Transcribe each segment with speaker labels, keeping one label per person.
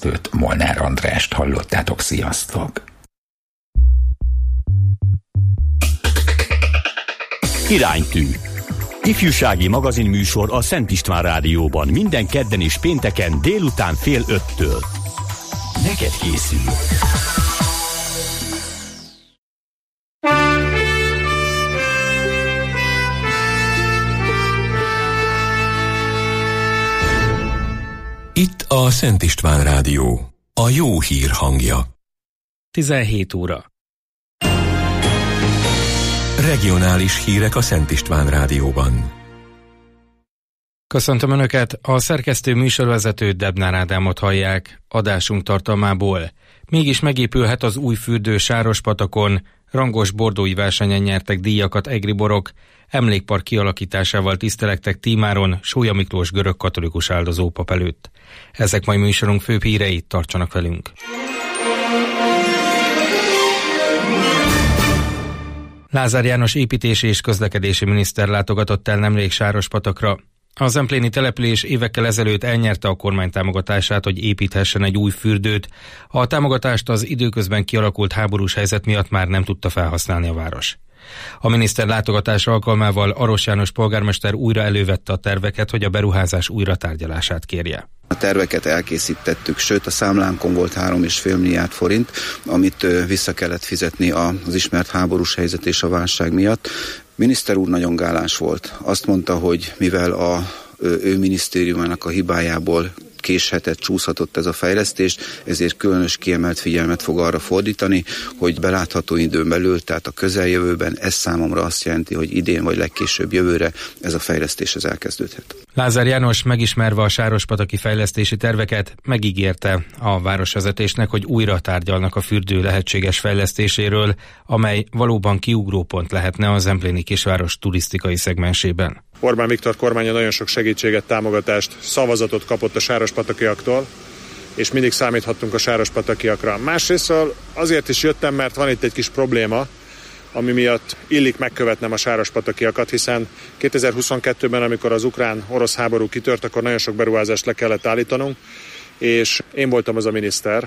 Speaker 1: szerkesztőt, Molnár Andrást hallottátok, sziasztok!
Speaker 2: Iránytű. Ifjúsági magazinműsor a Szent István Rádióban minden kedden és pénteken délután 4:30-től. Neked készül!
Speaker 3: Itt a Szent István Rádió, a jó hír hangja.
Speaker 4: 17 óra.
Speaker 3: Regionális hírek a Szent István Rádióban.
Speaker 4: Köszöntöm Önöket, a szerkesztő műsorvezető Debnár Ádámot hallják. Adásunk tartalmából. Mégis megépülhet az új fürdő Sárospatakon, rangos bordói versenyen nyertek díjakat egriborok, emlékpark kialakításával tisztelektek Tímáron Sólya Miklós görög-katolikus áldozópap előtt. Ezek mai műsorunk főbb hírei, tartsanak velünk! Lázár János építési és közlekedési miniszter látogatott el nemrég Sárospatakra. A zempléni település évekkel ezelőtt elnyerte a kormány támogatását, hogy építhessen egy új fürdőt. A támogatást az időközben kialakult háborús helyzet miatt már nem tudta felhasználni a város. A miniszter látogatás alkalmával Aros János polgármester újra elővette a terveket, hogy a beruházás újratárgyalását kérje.
Speaker 5: A terveket elkészítettük, sőt a számlánkon volt 3,5 milliárd forint, amit vissza kellett fizetni az ismert háborús helyzet és a válság miatt. Miniszter úr nagyon gáláns volt. Azt mondta, hogy mivel ő minisztériumának a hibájából késhetett, csúszhatott ez a fejlesztés, ezért különös kiemelt figyelmet fog arra fordítani, hogy belátható időn belül, tehát a közeljövőben ez számomra azt jelenti, hogy idén vagy legkésőbb jövőre ez a fejlesztés elkezdődhet.
Speaker 4: Lázár János megismerve a sárospataki fejlesztési terveket megígérte a városvezetésnek, hogy újra tárgyalnak a fürdő lehetséges fejlesztéséről, amely valóban kiugrópont lehetne a zempléni kisváros turisztikai szegmensében.
Speaker 6: Orbán Viktor kormánya nagyon sok segítséget, támogatást, szavazatot kapott a sárospatakiaktól, és mindig számíthattunk a sárospatakiakra. Másrésztről azért is jöttem, mert van itt egy kis probléma, ami miatt illik megkövetnem a sárospatakiakat, hiszen 2022-ben, amikor az ukrán-orosz háború kitört, akkor nagyon sok beruházást le kellett állítanunk, és én voltam az a miniszter,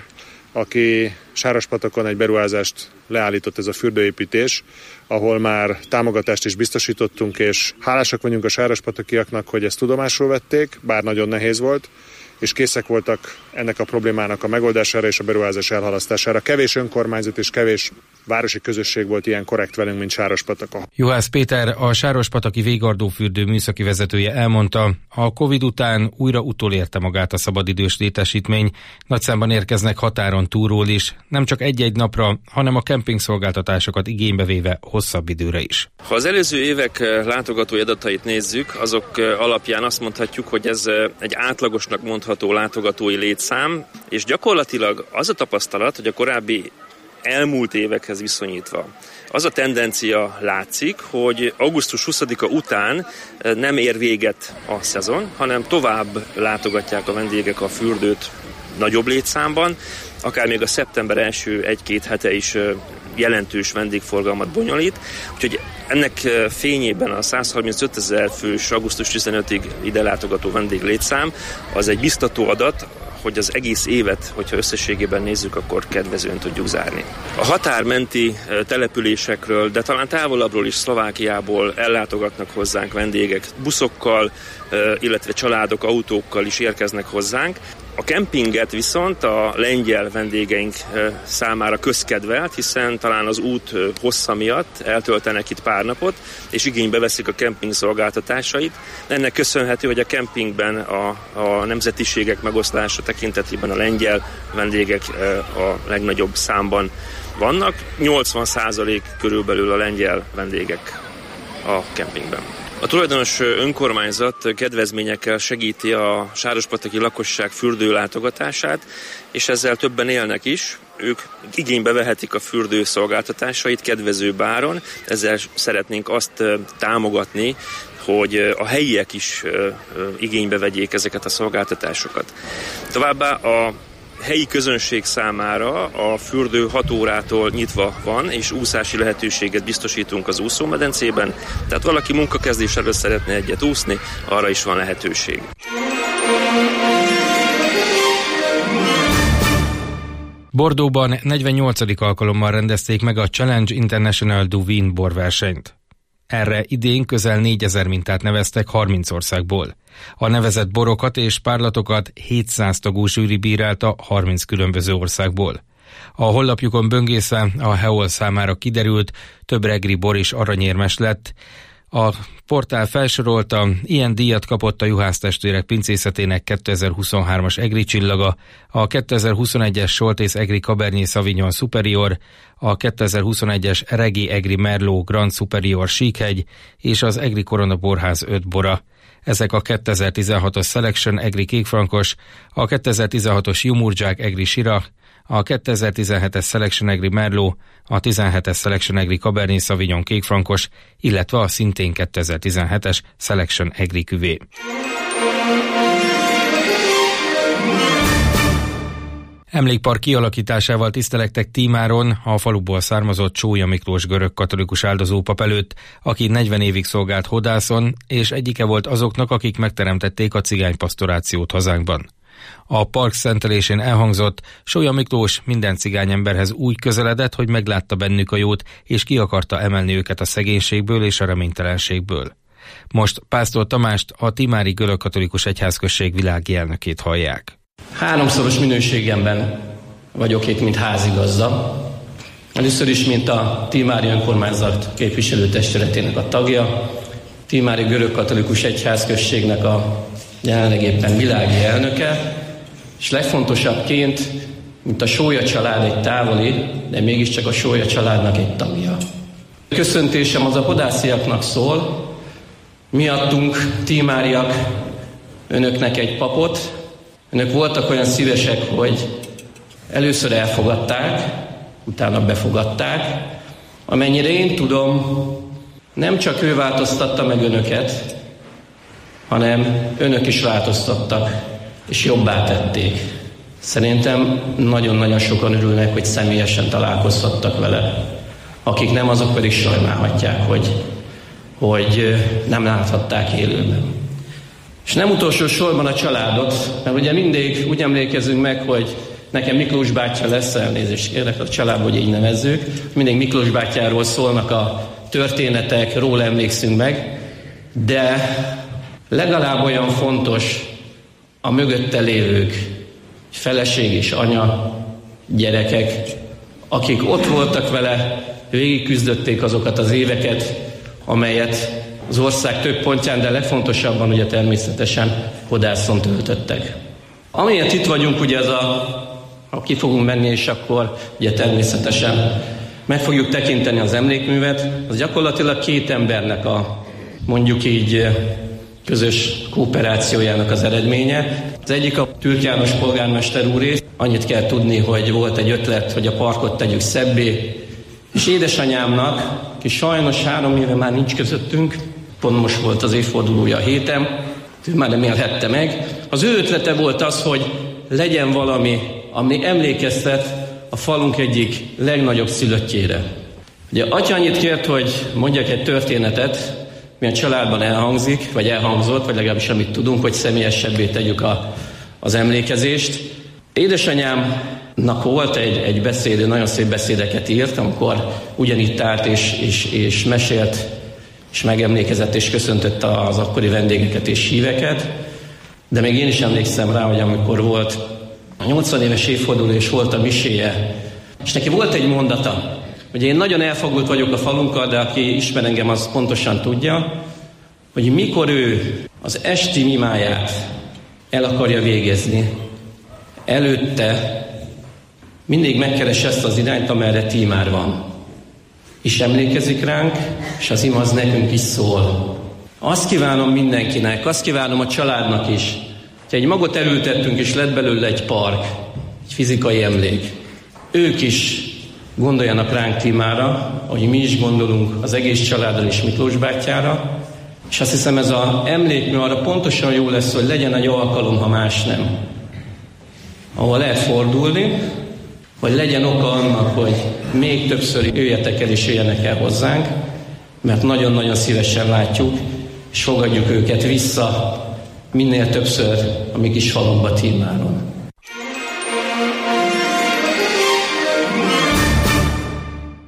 Speaker 6: aki Sárospatakon egy beruházást leállított, ez a fürdőépítés, ahol már támogatást is biztosítottunk, és hálásak vagyunk a sárospatakiaknak, hogy ezt tudomásul vették, bár nagyon nehéz volt, és készek voltak ennek a problémának a megoldására és a beruházás elhalasztására. Kevés önkormányzat és kevés városi közösség volt ilyen korrekt velünk, mint Sárospataka.
Speaker 4: Juhász Péter, a Sárospataki végardófürdő műszaki vezetője elmondta, a Covid után újra utolérte magát a szabadidős létesítmény, nagy számban érkeznek határon túlról is, nem csak egy-egy napra, hanem a kempingszolgáltatásokat igénybe véve hosszabb időre is.
Speaker 7: Ha az előző évek látogatói adatait nézzük, azok alapján azt mondhatjuk, hogy ez egy átlagosnak mondható látogatói létszám, és gyakorlatilag az a tapasztalat, hogy a korábbi elmúlt évekhez viszonyítva az a tendencia látszik, hogy augusztus 20-a után nem ér véget a szezon, hanem tovább látogatják a vendégek a fürdőt nagyobb létszámban, akár még a szeptember első 1-2 hete is jelentős vendégforgalmat bonyolít. Úgyhogy ennek fényében a 135 000 fős augusztus 15-ig ide látogató vendéglétszám az egy biztató adat, hogy az egész évet, hogyha összességében nézzük, akkor kedvezően tudjuk zárni. A határmenti településekről, de talán távolabbról is, Szlovákiából ellátogatnak hozzánk vendégek buszokkal, illetve családok autókkal is érkeznek hozzánk. A kempinget viszont a lengyel vendégeink számára közkedvelt, hiszen talán az út hossza miatt eltöltenek itt pár napot, és igénybe veszik a kemping szolgáltatásait. Ennek köszönhető, hogy a kempingben a nemzetiségek megoszlása tekintetében a lengyel vendégek a legnagyobb számban vannak. 80% körülbelül a lengyel vendégek a kempingben. A tulajdonos önkormányzat kedvezményekkel segíti a sárospataki lakosság fürdőlátogatását, és ezzel többen élnek is. Ők igénybe vehetik a fürdő szolgáltatásait kedvező áron, ezzel szeretnénk azt támogatni, hogy a helyiek is igénybe vegyék ezeket a szolgáltatásokat. Továbbá a helyi közönség számára a fürdő 6 órától nyitva van, és úszási lehetőséget biztosítunk az úszómedencében, tehát valaki munkakezdés előtt szeretne egyet úszni, arra is van lehetőség.
Speaker 4: Bordeauxban 48. alkalommal rendezték meg a Challenge International du Vin borversenyt. Erre idén közel 4000 mintát neveztek 30 országból. A nevezett borokat és párlatokat 700 tagú zsűri bírálta 30 különböző országból. A honlapjukon böngészve a Heol számára kiderült, több regri bor is aranyérmes lett. A portál felsorolta, ilyen díjat kapott a Juhász-testvérek pincészetének 2023-as egri csillaga, a 2021-es Soltész egri Cabernet Sauvignon Superior, a 2021-es Regi egri Merlot Grand Superior Síkhegy és az egri Korona Borház 5 bora. Ezek a 2016-os Selection egri kékfrankos, a 2016-os Jumurdzsák egri Syrah, a 2017-es Selection egri Merlot, a 17-es Selection egri Cabernet Sauvignon kékfrankos, illetve a szintén 2017-es Selection egri küvé. Emlékpark kialakításával tisztelektek Tímáron a faluból származott Csója Miklós görögkatolikus áldozópap előtt, aki 40 évig szolgált Hodászon, és egyike volt azoknak, akik megteremtették a cigánypasztorációt hazánkban. A park szentelésén elhangzott, Sója Miklós minden cigány emberhez úgy közeledett, hogy meglátta bennük a jót, és ki akarta emelni őket a szegénységből és a reménytelenségből. Most Pásztor Tamást, a Tímári Görögkatolikus Egyházközség világi elnökét hallják.
Speaker 8: 3-szoros minőségemben vagyok itt, mint házigazda. Először is, mint a Tímári önkormányzat képviselőtestületének a tagja, Tímári Görögkatolikus Egyházközségnek a jelenleg éppen világi elnöke, és legfontosabbként, mint a Sója család egy távoli, de mégiscsak a Sója családnak egy tagja. Köszöntésem az a hodásziaknak szól, miattunk, tímáriak, önöknek egy papot. Önök voltak olyan szívesek, hogy először elfogadták, utána befogadták. Amennyire én tudom, nem csak ő változtatta meg önöket, hanem önök is változtattak, és jobbá tették. Szerintem nagyon-nagyon sokan örülnek, hogy személyesen találkozhattak vele. Akik nem, azok pedig sajnálhatják, hogy nem láthatták élőben. És nem utolsó sorban a családot, mert ugye mindig úgy emlékezünk meg, hogy nekem Miklós bátyja lesz, elnézést kérlek a családból, hogy így nevezzük. Mindig Miklós bátyjáról szólnak a történetek, róla emlékszünk meg, de legalább olyan fontos a mögötte lévők, feleség és anya, gyerekek, akik ott voltak vele, végigküzdötték azokat az éveket, amelyet az ország több pontján, de legfontosabban ugye természetesen Hodászon töltöttek. Amiért itt vagyunk, ugye ez ha ki fogunk menni, és akkor ugye természetesen meg fogjuk tekinteni az emlékművet, az gyakorlatilag két embernek a mondjuk így közös kooperációjának az eredménye. Az egyik a Türk János polgármester úré. Annyit kell tudni, hogy volt egy ötlet, hogy a parkot tegyük szebbé, és édesanyámnak, aki sajnos 3 éve már nincs közöttünk, pont most volt az évfordulója a héten, ő már nem élhette meg. Az ő ötlete volt az, hogy legyen valami, ami emlékeztet a falunk egyik legnagyobb szülöttjére. Ugye atya annyit kért, hogy mondjak egy történetet, mi a családban elhangzik, vagy elhangzott, vagy legalábbis amit tudunk, hogy személyesebbé tegyük az emlékezést. Édesanyámnak volt egy beszéd, nagyon szép beszédeket írt, amikor ugyanitt állt és mesélt, és megemlékezett, és köszöntötte az akkori vendégeket és híveket. De még én is emlékszem rá, hogy amikor volt a 80 éves évforduló, és volt a miséje, és neki volt egy mondata, hogy én nagyon elfogult vagyok a falunkkal, de aki ismer engem, az pontosan tudja, hogy mikor ő az esti mimáját el akarja végezni, előtte mindig megkeres ezt az irányt, amerre Tímár van. És emlékezik ránk, és az ima az nekünk is szól. Azt kívánom mindenkinek, azt kívánom a családnak is, hogy egy magot elültettünk, és lett belőle egy park, egy fizikai emlék. Ők is gondoljanak ránk Tímára, ahogy mi is gondolunk az egész családdal és Miklós bátyjára, és azt hiszem ez az emlékmű arra pontosan jó lesz, hogy legyen egy alkalom, ha más nem, ahol lehet fordulni, hogy legyen oka annak, hogy még többször jöjjetek el és jöjjenek el hozzánk, mert nagyon-nagyon szívesen látjuk, és fogadjuk őket vissza minél többször a mi kis falunkba Tímáron.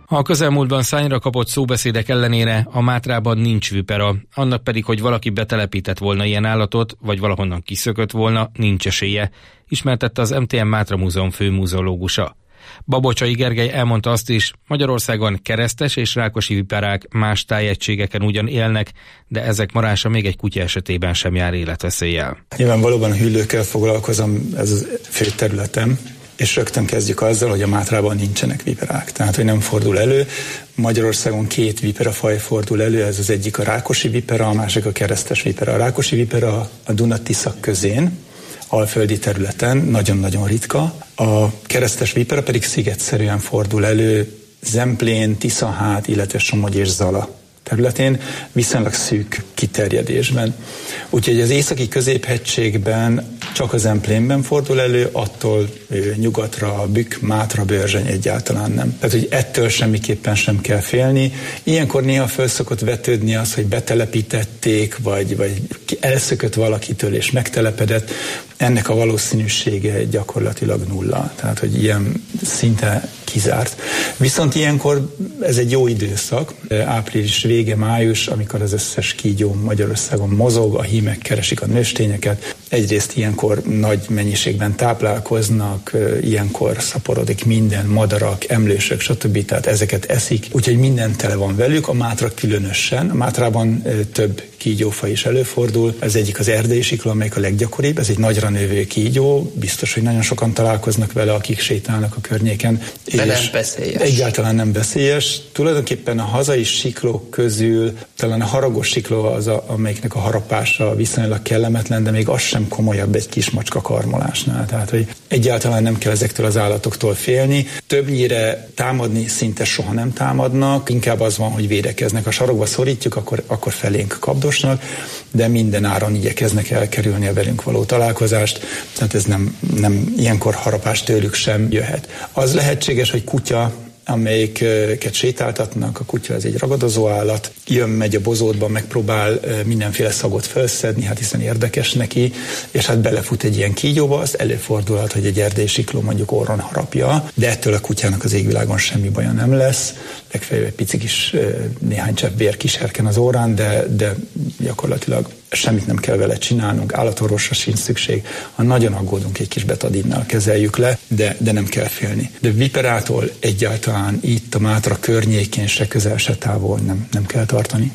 Speaker 4: A közelmúltban szányra kapott szóbeszédek ellenére a Mátrában nincs vipera, annak pedig, hogy valaki betelepített volna ilyen állatot, vagy valahonnan kiszökött volna, nincs esélye, ismertette az MTM Mátra Múzeum főmuzeológusa. Babocsai Gergely elmondta azt is, Magyarországon keresztes és rákosi viperák más tájegységeken ugyan élnek, de ezek marása még egy kutya esetében sem jár életveszéllyel.
Speaker 9: Nyilvánvalóan a hüllőkkel foglalkozom, ez a fő területem, és rögtön kezdjük azzal, hogy a Mátrában nincsenek viperák, tehát hogy nem fordul elő. Magyarországon 2 viperafaj fordul elő, ez az egyik a rákosi vipera, a másik a keresztes vipera. A rákosi vipera a Duna-Tisza közén, alföldi területen, nagyon-nagyon ritka. A keresztes vipera pedig szigetszerűen fordul elő Zemplén, Tiszahát, illetve Somogy és Zala területén, viszonylag szűk kiterjedésben. Úgyhogy az északi középhegységben csak a Zemplénben fordul elő, attól nyugatra, Bükk, Mátra, Börzsöny egyáltalán nem. Tehát, hogy ettől semmiképpen sem kell félni. Ilyenkor néha föl szokott vetődni az, hogy betelepítették, vagy elszökött valakitől és megtelepedett. Ennek a valószínűsége gyakorlatilag nulla. Tehát, hogy ilyen szinte kizárt. Viszont ilyenkor ez egy jó időszak, április vége, május, amikor az összes kígyó Magyarországon mozog, a hímek keresik a nőstényeket. Egyrészt ilyenkor nagy mennyiségben táplálkoznak, ilyenkor szaporodik minden, madarak, emlősök, stb. Tehát ezeket eszik, úgyhogy minden tele van velük, a Mátra különösen. A Mátrában több kígyófaj is előfordul. Ez egyik az erdei sikló, amelyik a leggyakoribb, ez egy nagyra növő kígyó, biztos, hogy nagyon sokan találkoznak vele, akik sétálnak a környéken.
Speaker 10: De nem veszélyes.
Speaker 9: Egyáltalán nem veszélyes. Tulajdonképpen a hazai siklók közül talán a haragos sikló az, amelyiknek a harapása viszonylag kellemetlen, de még az sem komolyabb egy kis macska karmolásnál. Tehát, hogy egyáltalán nem kell ezektől az állatoktól félni. Többnyire támadni szinte soha nem támadnak, inkább az van, hogy védekeznek. Ha sarokba szorítjuk, akkor felénk kapdosnak, de minden áron igyekeznek elkerülni a velünk való találkozást, tehát ez nem ilyenkor harapás tőlük sem jöhet. Az lehetséges, hogy kutya, amelyiket sétáltatnak, a kutya ez egy ragadozó állat, megy a bozótba, megpróbál mindenféle szagot felszedni, hát hiszen érdekes neki, és hát belefut egy ilyen kígyóba, az előfordulhat, hogy egy erdei sikló mondjuk orron harapja, de ettől a kutyának az égvilágon semmi baja nem lesz, legfeljebb egy pici kis néhány csepp vér kiserken az órán, de gyakorlatilag semmit nem kell vele csinálnunk, állatorvosra sincs szükség. Ha nagyon aggódunk, egy kis betadinnal kezeljük le, de nem kell félni. De viperától egyáltalán itt a Mátra környékén se közel, se távol nem kell tartani.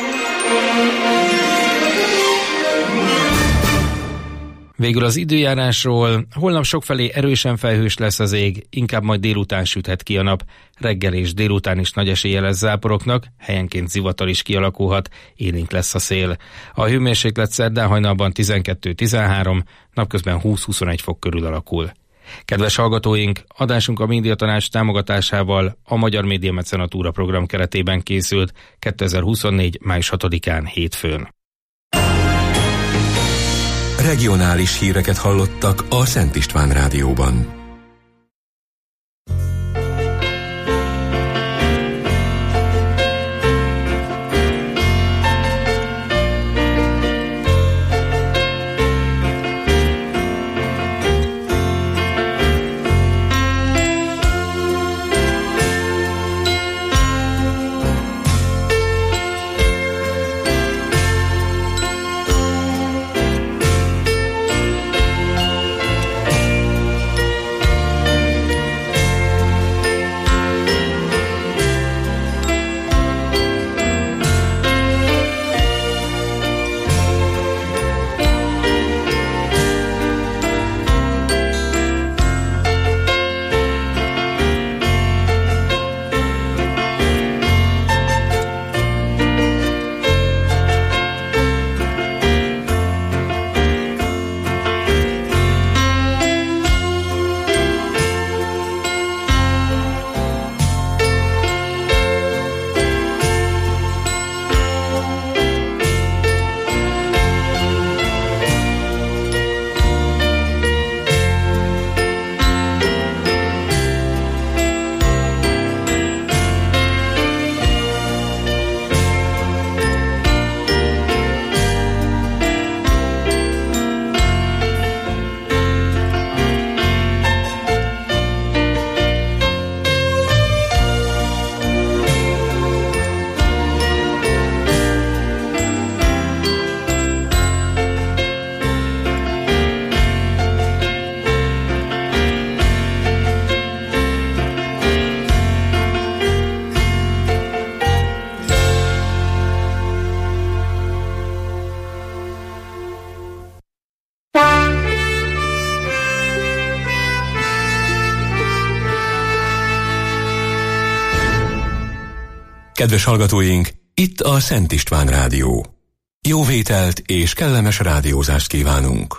Speaker 4: Végül az időjárásról, holnap sokfelé erősen felhős lesz az ég, inkább majd délután süthet ki a nap. Reggel és délután is nagy esélye lesz záporoknak, helyenként zivatar is kialakulhat, élénk lesz a szél. A hőmérséklet szerdán hajnalban 12-13, napközben 20-21 fok körül alakul. Kedves hallgatóink, adásunk a Médiatanács támogatásával a Magyar Média Mecenatúra program keretében készült 2024. május 6-án hétfőn.
Speaker 3: Regionális híreket hallottak a Szent István Rádióban. Kedves hallgatóink, itt a Szent István Rádió. Jó vételt és kellemes rádiózást kívánunk!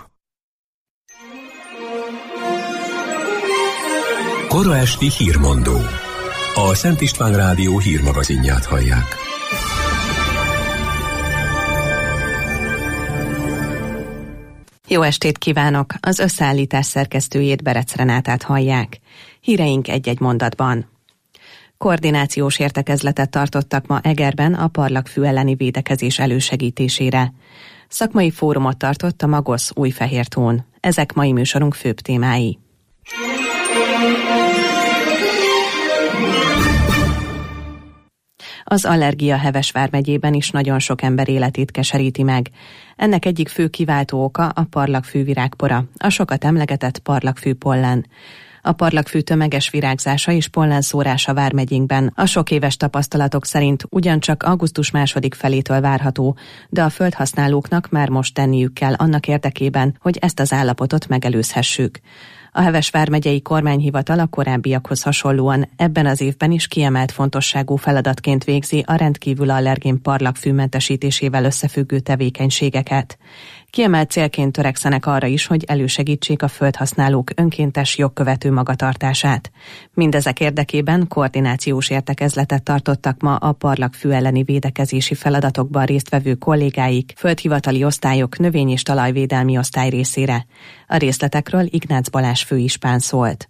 Speaker 3: Kora esti hírmondó. A Szent István Rádió hírmagazinját hallják.
Speaker 10: Jó estét kívánok! Az összeállítás szerkesztőjét, Berec Renátát hallják. Híreink egy-egy mondatban. Koordinációs értekezletet tartottak ma Egerben a parlagfű elleni védekezés elősegítésére. Szakmai fórumot tartott a Magosz Újfehértón. Ezek mai műsorunk főbb témái. Az allergia Heves vármegyében is nagyon sok ember életét keseríti meg. Ennek egyik fő kiváltó oka a parlagfű virágpora, a sokat emlegetett parlagfű pollen. A parlagfű tömeges virágzása és pollenszórása vármegyénkben a sok éves tapasztalatok szerint ugyancsak augusztus második felétől várható, de a földhasználóknak már most tenniük kell annak érdekében, hogy ezt az állapotot megelőzhessük. A Heves vármegyei kormányhivatal a korábbiakhoz hasonlóan ebben az évben is kiemelt fontosságú feladatként végzi a rendkívül allergén parlagfű mentesítésével összefüggő tevékenységeket. Kiemelt célként törekszenek arra is, hogy elősegítsék a földhasználók önkéntes jogkövető magatartását. Mindezek érdekében koordinációs értekezletet tartottak ma a parlagfű elleni védekezési feladatokban résztvevő kollégáik, földhivatali osztályok, növény- és talajvédelmi osztály részére. A részletekről Ignác Balázs főispán szólt.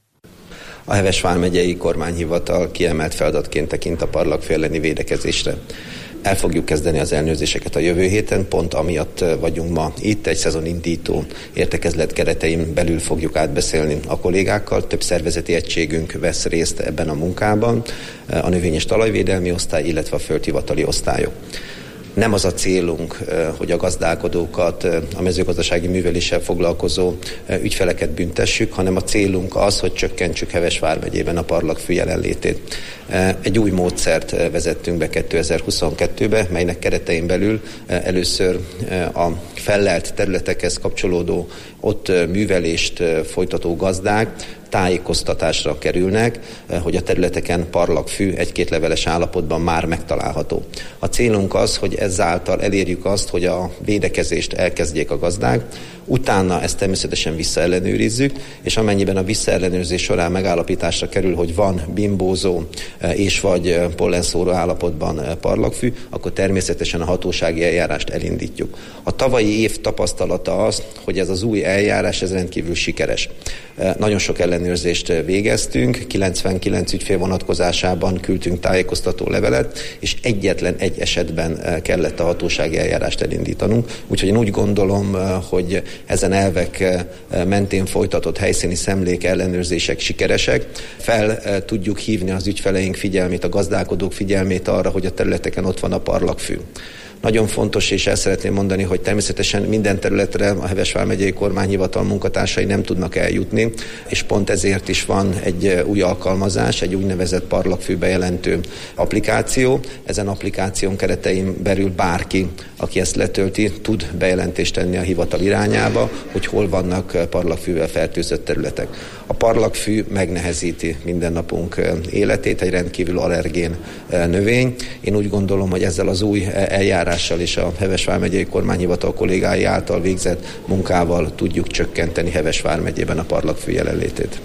Speaker 11: A Heves vármegyei kormányhivatal kiemelt feladatként tekint a parlagfű elleni védekezésre. El fogjuk kezdeni az ellenőrzéseket a jövő héten, pont amiatt vagyunk ma itt, egy szezonindító értekezlet keretein belül fogjuk átbeszélni a kollégákkal. Több szervezeti egységünk vesz részt ebben a munkában, a növény- és talajvédelmi osztály, illetve a földhivatali osztályok. Nem az a célunk, hogy a gazdálkodókat, a mezőgazdasági műveléssel foglalkozó ügyfeleket büntessük, hanem a célunk az, hogy csökkentsük Heves vármegyében a parlagfű jelenlétét. Egy új módszert vezettünk be 2022-be, melynek keretein belül először a fellelt területekhez kapcsolódó, ott művelést folytató gazdák tájékoztatásra kerülnek, hogy a területeken parlagfű egy-két leveles állapotban már megtalálható. A célunk az, hogy ezáltal elérjük azt, hogy a védekezést elkezdjék a gazdák, utána ezt természetesen visszaellenőrizzük, és amennyiben a visszaellenőrzés során megállapításra kerül, hogy van bimbózó és vagy pollenszóró állapotban parlagfű, akkor természetesen a hatósági eljárást elindítjuk. A tavalyi év tapasztalata az, hogy ez az új eljárás ez rendkívül sikeres. Nagyon sok ellenőrzést végeztünk, 99 ügyfél vonatkozásában küldtünk tájékoztató levelet, és egyetlen egy esetben kellett a hatósági eljárást elindítanunk. Úgyhogy én úgy gondolom, hogy ezen elvek mentén folytatott helyszíni szemlék ellenőrzések sikeresek. Fel tudjuk hívni az ügyfeleink figyelmét, a gazdálkodók figyelmét arra, hogy a területeken ott van a parlagfű. Nagyon fontos, és el szeretném mondani, hogy természetesen minden területre a Heves vármegyei kormányhivatal munkatársai nem tudnak eljutni, és pont ezért is van egy új alkalmazás, egy úgynevezett parlagfű bejelentő applikáció. Ezen applikáción keretein belül bárki, aki ezt letölti, tud bejelentést tenni a hivatal irányába, hogy hol vannak parlagfűvel fertőzött területek. A parlagfű megnehezíti mindennapunk életét, egy rendkívül allergén növény. Én úgy gondolom, hogy ezzel az új eljárással és a Heves vármegyei kormányhivatal kollégái által végzett munkával tudjuk csökkenteni Heves vármegyében a parlagfű jelenlétét.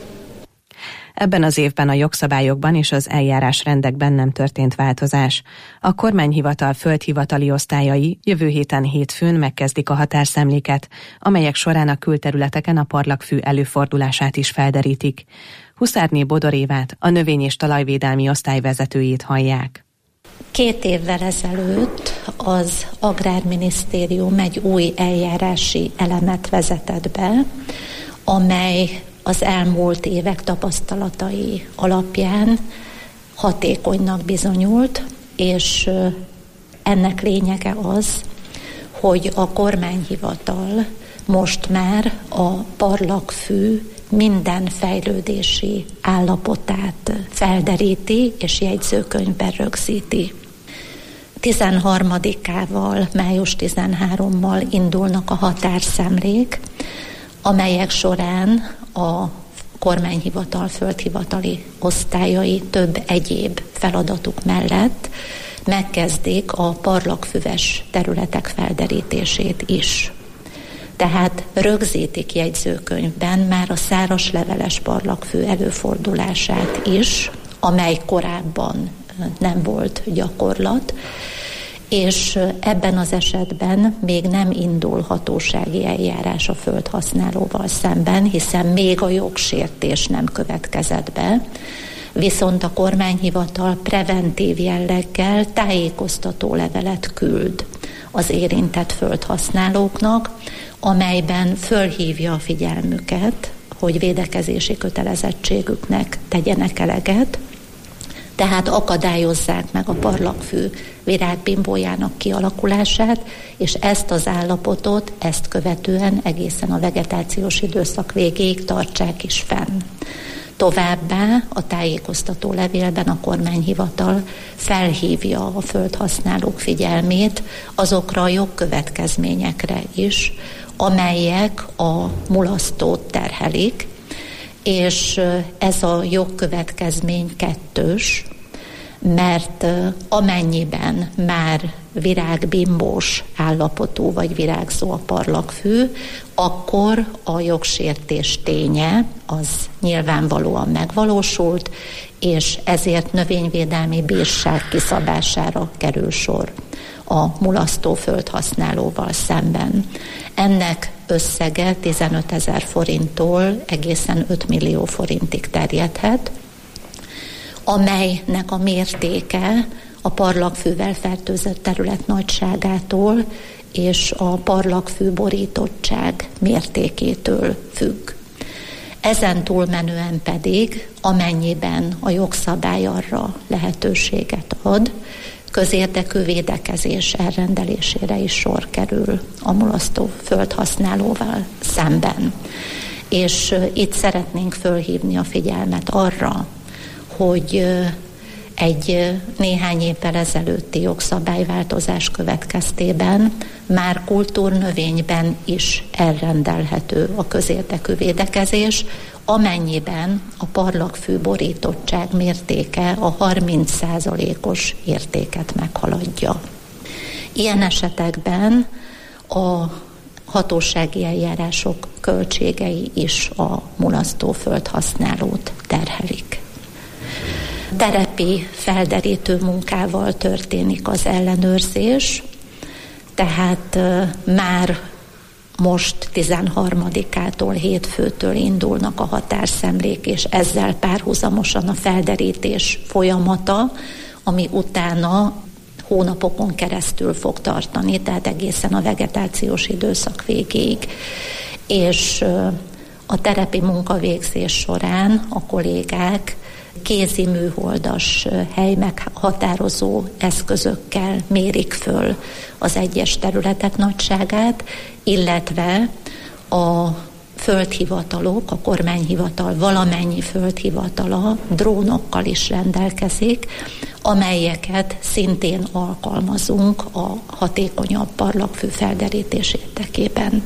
Speaker 10: Ebben az évben a jogszabályokban és az eljárásrendekben nem történt változás. A kormányhivatal földhivatali osztályai jövő héten hétfőn megkezdik a határszemléket, amelyek során a külterületeken a parlagfű előfordulását is felderítik. Huszárné Bodor Évát, a növény- és talajvédelmi osztály vezetőjét hallják.
Speaker 12: 2 évvel ezelőtt az Agrárminisztérium egy új eljárási elemet vezetett be, amely az elmúlt évek tapasztalatai alapján hatékonynak bizonyult, és ennek lényege az, hogy a kormányhivatal most már a parlagfű minden fejlődési állapotát felderíti és jegyzőkönyvben rögzíti. 13-ával, május 13-mal indulnak a határszemlék, amelyek során a kormányhivatal földhivatali osztályai több egyéb feladatuk mellett megkezdik a parlagfüves területek felderítését is. Tehát rögzítik jegyzőkönyvben már a szárasleveles parlagfű előfordulását is, amely korábban nem volt gyakorlat, és ebben az esetben még nem indul hatósági eljárás a földhasználóval szemben, hiszen még a jogsértés nem következett be, viszont a kormányhivatal preventív jelleggel tájékoztató levelet küld az érintett földhasználóknak, amelyben fölhívja a figyelmüket, hogy védekezési kötelezettségüknek tegyenek eleget, tehát akadályozzák meg a parlagfű virágbimbójának kialakulását, és ezt az állapotot, ezt követően egészen a vegetációs időszak végéig tartsák is fenn. Továbbá a tájékoztató levélben a kormányhivatal felhívja a földhasználók figyelmét azokra a jogkövetkezményekre is, amelyek a mulasztót terhelik, és ez a jogkövetkezmény kettős, mert amennyiben már virágbimbós állapotú vagy virágzó a parlagfű, akkor a jogsértés ténye az nyilvánvalóan megvalósult, és ezért növényvédelmi bírság kiszabására kerül sor a mulasztó földhasználóval szemben. Ennek összege 15 000 forinttól egészen 5 millió forintig terjedhet, amelynek a mértéke a parlagfűvel fertőzött terület nagyságától és a parlagfű borítottság mértékétől függ. Ezen túlmenően pedig, amennyiben a jogszabály arra lehetőséget ad, közérdekű védekezés elrendelésére is sor kerül a mulasztó földhasználóval szemben. És itt szeretnénk fölhívni a figyelmet arra, hogy egy néhány évvel ezelőtti jogszabályváltozás következtében már kultúrnövényben is elrendelhető a közérdekű védekezés, amennyiben a parlagfű borítottság mértéke a 30%-os értéket meghaladja. Ilyen esetekben a hatósági eljárások költségei is a mulasztó földhasználót terhelik. Terepi felderítő munkával történik az ellenőrzés, tehát már most 13-ától, hétfőtől indulnak a határszemlék, és ezzel párhuzamosan a felderítés folyamata, ami utána hónapokon keresztül fog tartani, tehát egészen a vegetációs időszak végéig. És a terepi munkavégzés során a kollégák kézi műholdas helymeghatározó eszközökkel mérik föl az egyes területek nagyságát, illetve a földhivatalok, a kormányhivatal valamennyi földhivatala drónokkal is rendelkezik, amelyeket szintén alkalmazunk a hatékonyabb parlagfű felderítés érdekében.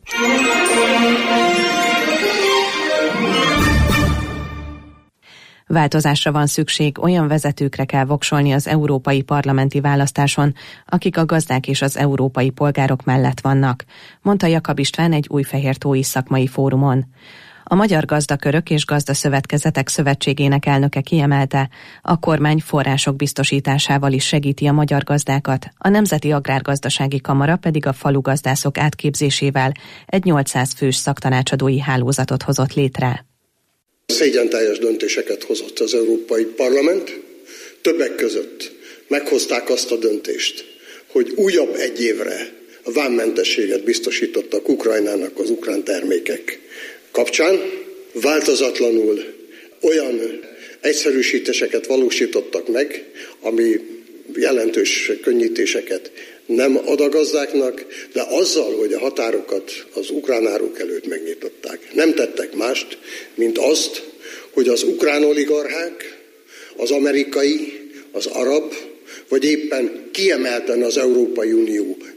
Speaker 10: Változásra van szükség, olyan vezetőkre kell voksolni az európai parlamenti választáson, akik a gazdák és az európai polgárok mellett vannak, mondta Jakab István egy Újfehértói szakmai fórumon. A Magyar Gazdakörök és Gazdaszövetkezetek Szövetségének elnöke kiemelte, a kormány források biztosításával is segíti a magyar gazdákat, a Nemzeti Agrárgazdasági Kamara pedig a falugazdászok átképzésével egy 800 fős szaktanácsadói hálózatot hozott létre.
Speaker 13: Szégyenteljes döntéseket hozott az Európai Parlament. Többek között meghozták azt a döntést, hogy újabb egy évre a vámmentességet biztosítottak Ukrajnának az ukrán termékek kapcsán. Változatlanul olyan egyszerűsítéseket valósítottak meg, ami jelentős könnyítéseket nem ad a gazdáknak, de azzal, hogy a határokat az ukrán áruk előtt megnyitották. Nem tettek mást, mint azt, hogy az ukrán oligarchák, az amerikai, az arab, vagy éppen kiemelten az Európai Unió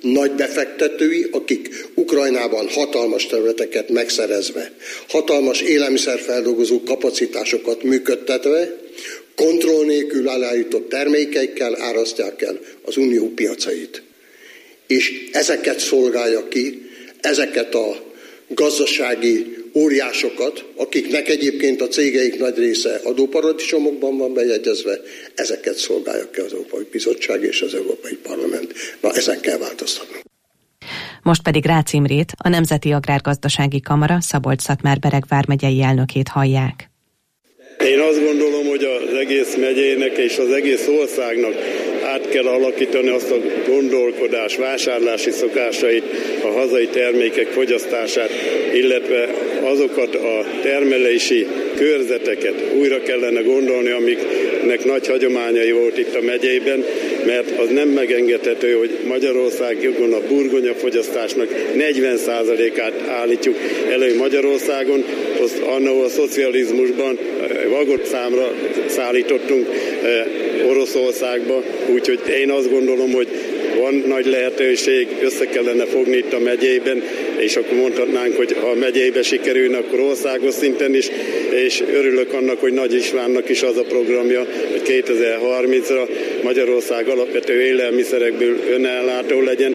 Speaker 13: nagy befektetői, akik Ukrajnában hatalmas területeket megszerezve, hatalmas élelmiszerfeldolgozó kapacitásokat működtetve, kontroll nélkül alállított termékeikkel árasztják el az unió piacait. És ezeket szolgálja ki, ezeket a gazdasági óriásokat, akiknek egyébként a cégeik nagy része adóparadicsomokban van bejegyezve, ezeket szolgálja ki az Európai Bizottság és az Európai Parlament. Na, ezen kell változtatni.
Speaker 10: Most pedig Rácz Imrét, a Nemzeti Agrárgazdasági Kamara Szabolcs-Szatmár-Bereg vármegyei elnökét hallják.
Speaker 14: Én azt gondolom, hogy az egész megyének és az egész országnak át kell alakítani azt a gondolkodás, vásárlási szokásait, a hazai termékek fogyasztását, illetve azokat a termelési körzeteket újra kellene gondolni, amiknek nagy hagyományai volt itt a megyében, mert az nem megengedhető, hogy Magyarországon a burgonyafogyasztásnak 40%-át állítjuk elő Magyarországon, azt annó a szocializmusban vagot számra szállítottunk Oroszországba, úgyhogy én azt gondolom, hogy van nagy lehetőség, össze kellene fogni itt a megyében, és akkor mondhatnánk, hogy ha a megyébe sikerülne, akkor országos szinten is, és örülök annak, hogy Nagy Istvánnak is az a programja, hogy 2030-ra Magyarország alapvető élelmiszerekből önellátó legyen.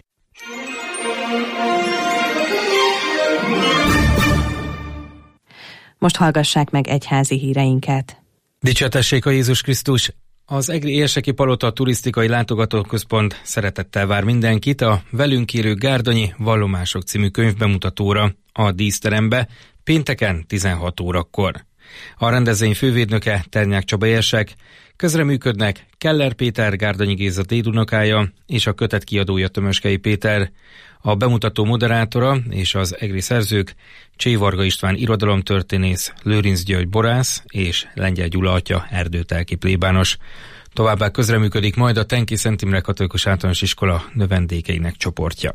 Speaker 10: Most hallgassák meg egyházi híreinket.
Speaker 4: Dicsértessék a Jézus Krisztus! Az Egri Érseki Palota Turisztikai Látogatóközpont szeretettel vár mindenkit a Velünk élő Gárdonyi Vallomások című könyvbemutatóra a díszterembe pénteken 16 órakor. A rendezvény fővédnöke Ternyák Csaba érsek, közreműködnek Keller Péter, Gárdonyi Géza dédunokája és a kötet kiadója Tömöskei Péter. A bemutató moderátora és az egri szerzők Csévarga István irodalomtörténész, Lőrinc György borász és Lengyel Gyula atya erdőtelki plébános. Továbbá közreműködik majd a Tenki Szent Imre Katolikus Általános Iskola növendékeinek csoportja.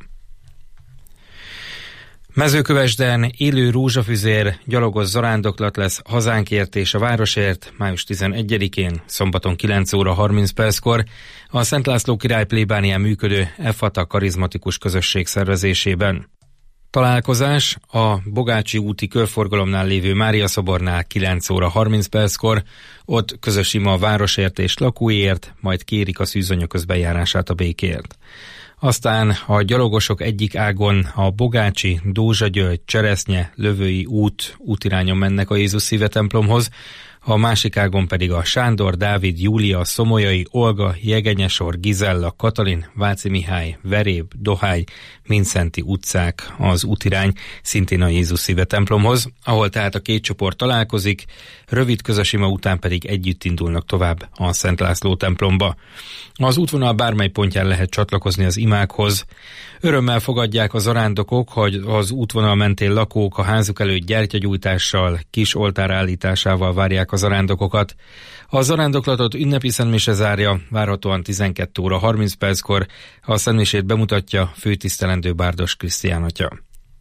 Speaker 4: Mezőkövesden élő rózsafüzér, gyalogos zarándoklat lesz hazánkért és a városért május 11-én, szombaton 9 óra 30 perckor a Szent László király plébánián működő Effata karizmatikus közösség szervezésében. Találkozás a Bogácsi úti körforgalomnál lévő Mária szobornál 9 óra 30 perckor, ott közös ima a városért és lakóért, majd kérik a szűzanyagköz bejárását a békért. Aztán a gyalogosok egyik ágon a Bogácsi, Dózsa-György, Cseresznye, Lövői útirányon mennek a Jézus Szíve templomhoz, a másik ágon pedig a Sándor, Dávid, Júlia, Szomolyai, Olga, Jegenyesor, Gizella, Katalin, Váci Mihály, Veréb, Dohály, Minszenti utcák az útirány szintén a Jézus Szíve templomhoz, ahol tehát a két csoport találkozik, rövid közös ima után pedig együtt indulnak tovább a Szent László templomba. Az útvonal bármely pontján lehet csatlakozni az imákhoz. Örömmel fogadják a zarándokok, hogy az útvonal mentén lakók a házuk előtt gyertyagyújtással, kis oltár állításával várják a zarándokokat. A zarándoklatot ünnepi szentmise zárja, várhatóan 12 óra 30 perckor, a szentmisét bemutatja főtisztelendő Bárdos Krisztián atya.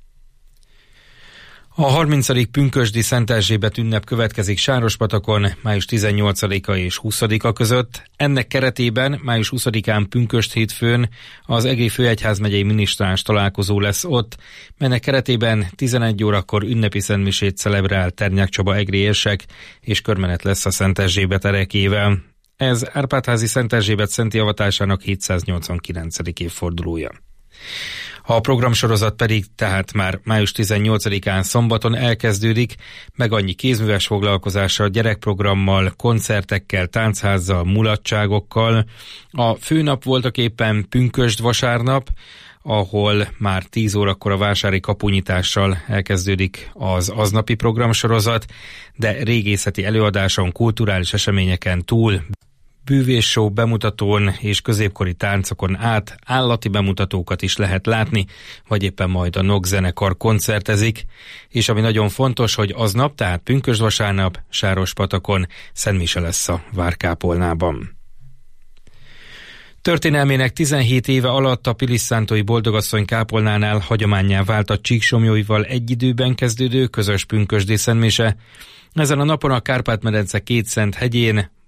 Speaker 4: A 30. pünkösdi Szent Erzsébet ünnep következik Sárospatakon május 18-a és 20-a között. Ennek keretében május 20-án pünkösd hétfőn az Egri Főegyházmegyei minisztráns találkozó lesz ott, melynek keretében 11 órakor ünnepi szentmisét celebrál Ternyák Csaba egri érsek, és körmenet lesz a Szent Erzsébet erekével. Ez Árpád-házi Szent Erzsébet szenti avatásának 789. évfordulója. A programsorozat pedig tehát már május 18-án szombaton elkezdődik, meg annyi kézműves foglalkozással, gyerekprogrammal, koncertekkel, táncházzal, mulatságokkal. A főnap voltaképpen pünkösd vasárnap, ahol már 10 órakor a vásári kapunyitással elkezdődik az aznapi programsorozat, de régészeti előadáson, kulturális eseményeken túl, bűvésshow bemutatón és középkori táncokon át állati bemutatókat is lehet látni, vagy éppen majd a NOK zenekar koncertezik, és ami nagyon fontos, hogy aznap, tehát pünkösd vasárnap Sárospatakon szentmise lesz a várkápolnában. Történelmének 17 éve alatt a Pilis-szántói Boldogasszony kápolnánál hagyománnyá vált a Csíksomlyóival egy időben kezdődő közös pünkösdi szentmise. Ezen a napon a Kárpát-medence két szent hegyén,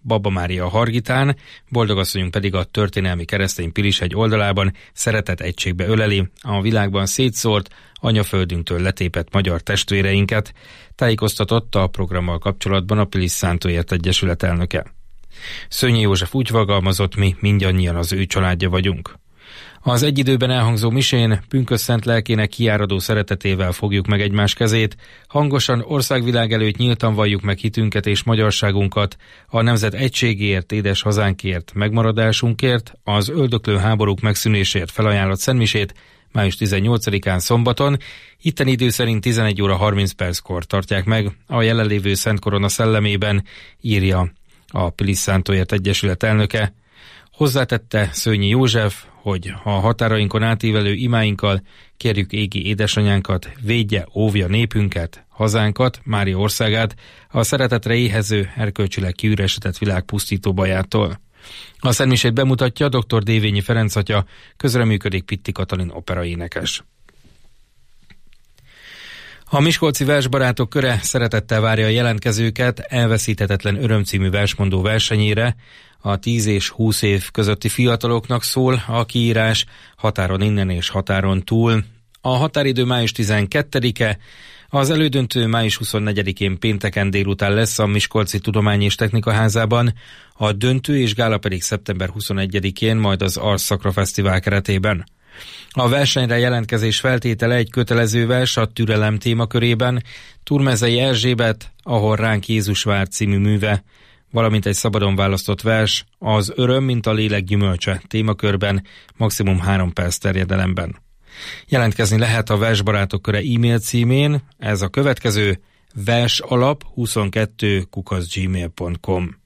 Speaker 4: Baba Mária Hargitán, boldogasszonyunk pedig a történelmi keresztény Pilishegy oldalában szeretet egységbe öleli a világban szétszórt, anyaföldünktől letépett magyar testvéreinket, tájékoztatott a programmal kapcsolatban a Pilis Szántóért Egyesület elnöke. Szőnyi József úgy fogalmazott, mi mindannyian az ő családja vagyunk. Az egy időben elhangzó misén pünkössz-szent lelkének kiáradó szeretetével fogjuk meg egymás kezét, hangosan országvilág előtt nyíltan valljuk meg hitünket és magyarságunkat, a nemzet egységért, édes hazánkért, megmaradásunkért, az öldöklő háborúk megszűnésért felajánlott szentmisét május 18-án szombaton, itteni idő szerint 11 óra 30 perckor tartják meg a jelenlévő Szent Korona szellemében, írja a Pilis Szántóért Egyesület elnöke. Hozzátette Szőnyi József, hogy a határainkon átívelő imáinkkal kérjük égi édesanyánkat, védje, óvja népünket, hazánkat, Mária országát, a szeretetre éhező, erkölcsileg kiüresedett világ pusztító bajától. A szentmisét bemutatja dr. Dévényi Ferenc atya, közreműködik Pitti Katalin operaénekes. A miskolci versbarátok köre szeretettel várja a jelentkezőket Elveszíthetetlen öröm című versmondó versenyére. A 10 és 20 év közötti fiataloknak szól a kiírás, határon innen és határon túl. A határidő május 12-e, az elődöntő május 24-én pénteken délután lesz a Miskolci Tudomány és Technika Házában, a döntő és gála pedig szeptember 21-én, majd az Arszakra Fesztivál keretében. A versenyre jelentkezés feltétele egy kötelező vers a Türelem témakörében, Turmezei Erzsébet, Ahol ránk Jézus vár című műve, valamint egy szabadon választott vers, az Öröm, mint a lélek gyümölcse témakörben, maximum 3 perc terjedelemben. Jelentkezni lehet a Versbarátok köre e-mail címén, ez a következő, versalap22@gmail.com.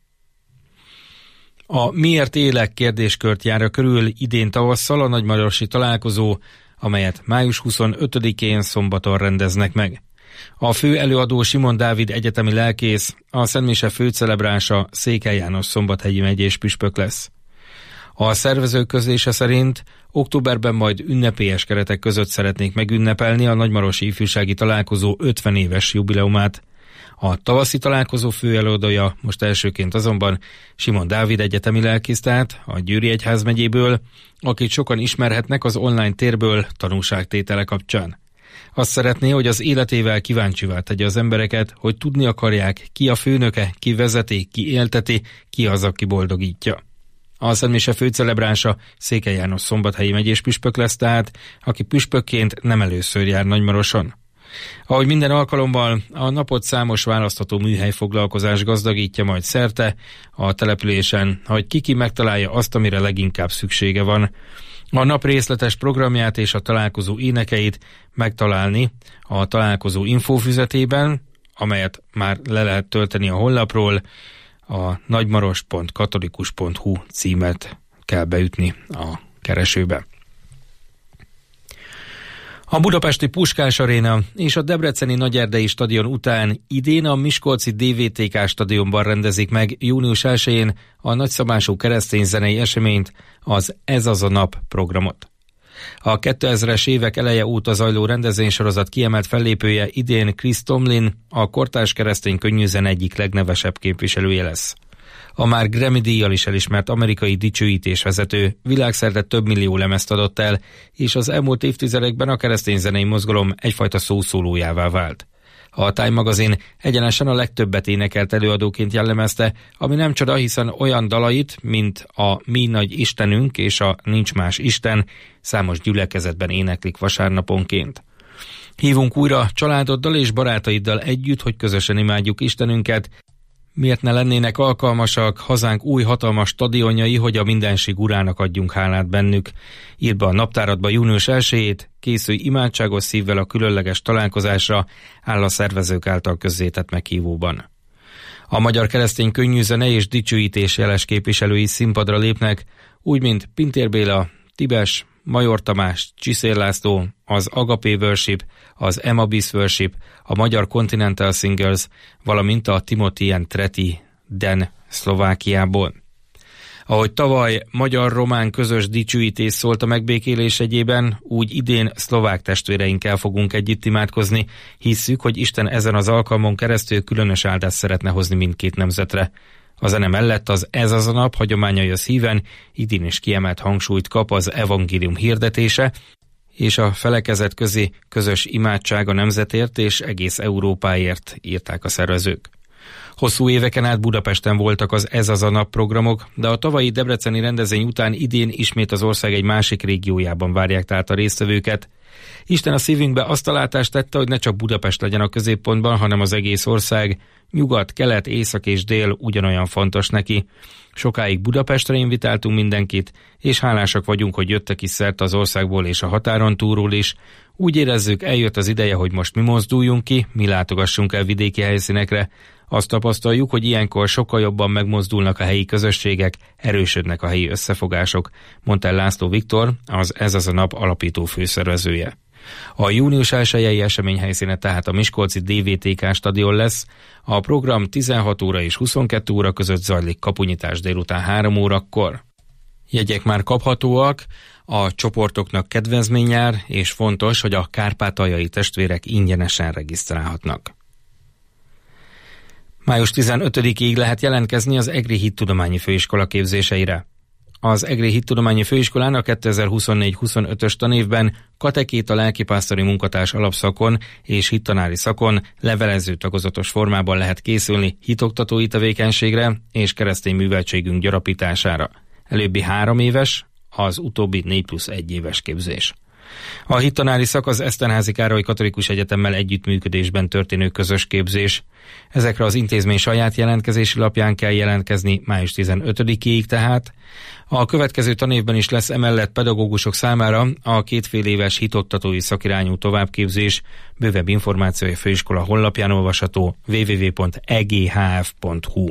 Speaker 4: A Miért élek kérdéskört járja körül idén tavasszal a nagymarosi találkozó, amelyet május 25-én szombaton rendeznek meg. A fő előadó Simon Dávid egyetemi lelkész, a szentmise főcelebrása Székely János Szombathegyi megyés püspök lesz. A szervezők közlése szerint októberben majd ünnepélyes keretek között szeretnék megünnepelni a nagymarosi ifjúsági találkozó 50 éves jubileumát. A tavaszi találkozó főelőadója most elsőként azonban Simon Dávid egyetemi lelkész, tehát a Győri Egyházmegyéből, akit sokan ismerhetnek az online térből tanúságtétele kapcsán. Azt szeretné, hogy az életével kíváncsivá tegye az embereket, hogy tudni akarják, ki a főnöke, ki vezeti, ki élteti, ki az, aki boldogítja. A szentmise főcelebrása Székely János Szombathelyi megyés püspök lesz tehát, aki püspökként nem először jár Nagymaroson. Ahogy minden alkalommal, a napot számos választható műhelyfoglalkozás gazdagítja majd szerte a településen, hogy ki megtalálja azt, amire leginkább szüksége van. A nap részletes programját és a találkozó énekeit megtalálni a találkozó infófüzetében, amelyet már le lehet tölteni a honlapról, a nagymaros.katolikus.hu címet kell beütni a keresőbe. A budapesti Puskás Aréna és a debreceni Nagyerdei stadion után idén a miskolci DVTK stadionban rendezik meg június 1-én a nagyszabású keresztény zenei eseményt, az Ez az a nap programot. A 2000-es évek eleje óta zajló rendezvénysorozat kiemelt fellépője idén Chris Tomlin, a kortárs keresztény könnyűzene egyik legnevesebb képviselője lesz. A már Grammy-díjjal is elismert amerikai dicsőítésvezető világszerte több millió lemezt adott el, és az elmúlt évtizedekben a keresztényzenei mozgalom egyfajta szószólójává vált. A Time magazin egyenesen a legtöbbet énekelt előadóként jellemezte, ami nem csoda, hiszen olyan dalait, mint a Mi nagy Istenünk és a Nincs más Isten számos gyülekezetben éneklik vasárnaponként. Hívunk újra családoddal és barátaiddal együtt, hogy közösen imádjuk Istenünket. Miért ne lennének alkalmasak hazánk új hatalmas stadionjai, hogy a mindenség urának adjunk hálát bennük? Írd be a naptáradba június 1-ét, készülj imádságos szívvel a különleges találkozásra, áll a szervezők által közzétett meghívóban. A magyar keresztény könnyűzene és dicsőítés jeles képviselői színpadra lépnek, úgy mint Pintér Béla, Tibes, Major Tamás, Csiszér László, az Agapé Worship, az Emabis Worship, a Magyar Continental Singers, valamint a Timothy and Treti Den Szlovákiából. Ahogy tavaly magyar-román közös dicsőítés szólt a megbékélés egyében, úgy idén szlovák testvéreinkkel fogunk együtt imádkozni. Hisszük, hogy Isten ezen az alkalmon keresztül különös áldást szeretne hozni mindkét nemzetre. A zene mellett az Ez az a nap hagyományai a szíven idén is kiemelt hangsúlyt kap az evangélium hirdetése, és a felekezet közi közös imádság a nemzetért és egész Európáért, írták a szervezők. Hosszú éveken át Budapesten voltak az Ez az a nap programok, de a tavalyi debreceni rendezvény után idén ismét az ország egy másik régiójában várják tehát a résztvevőket. Isten a szívünkbe azt a látást tette, hogy ne csak Budapest legyen a középpontban, hanem az egész ország, nyugat, kelet, észak és dél ugyanolyan fontos neki. Sokáig Budapestre invitáltunk mindenkit, és hálásak vagyunk, hogy jöttek is szerte az országból és a határon túlról is. Úgy érezzük, eljött az ideje, hogy most mi mozduljunk ki, mi látogassunk el vidéki helyszínekre. Azt tapasztaljuk, hogy ilyenkor sokkal jobban megmozdulnak a helyi közösségek, erősödnek a helyi összefogások, mondta el László Viktor, az Ez az a nap alapító főszervezője. A június 1-i eseményhelyszíne tehát a miskolci DVTK stadion lesz. A program 16 óra és 22 óra között zajlik, kapunyitás délután 3 órakor. Jegyek már kaphatóak, a csoportoknak kedvezmény jár, és fontos, hogy a kárpátaljai testvérek ingyenesen regisztrálhatnak. Május 15-ig lehet jelentkezni az Egri Hittudományi Főiskola képzéseire. Az Egri Hittudományi Főiskolán a 2024-25-ös tanévben katekéta lelkipásztori munkatárs alapszakon és hittanári szakon levelező tagozatos formában lehet készülni hitoktatói tevékenységre és keresztény műveltségünk gyarapítására. Előbbi 3 éves, az utóbbi 4+1 éves képzés. A hittanári szak az Eszterházy Károly Katolikus Egyetemmel együttműködésben történő közös képzés. Ezekre az intézmény saját jelentkezési lapján kell jelentkezni május 15-ig tehát. A következő tanévben is lesz emellett pedagógusok számára a 2 fél éves hitoktatói szakirányú továbbképzés. Bővebb információja a főiskola honlapján olvasható www.eghf.hu.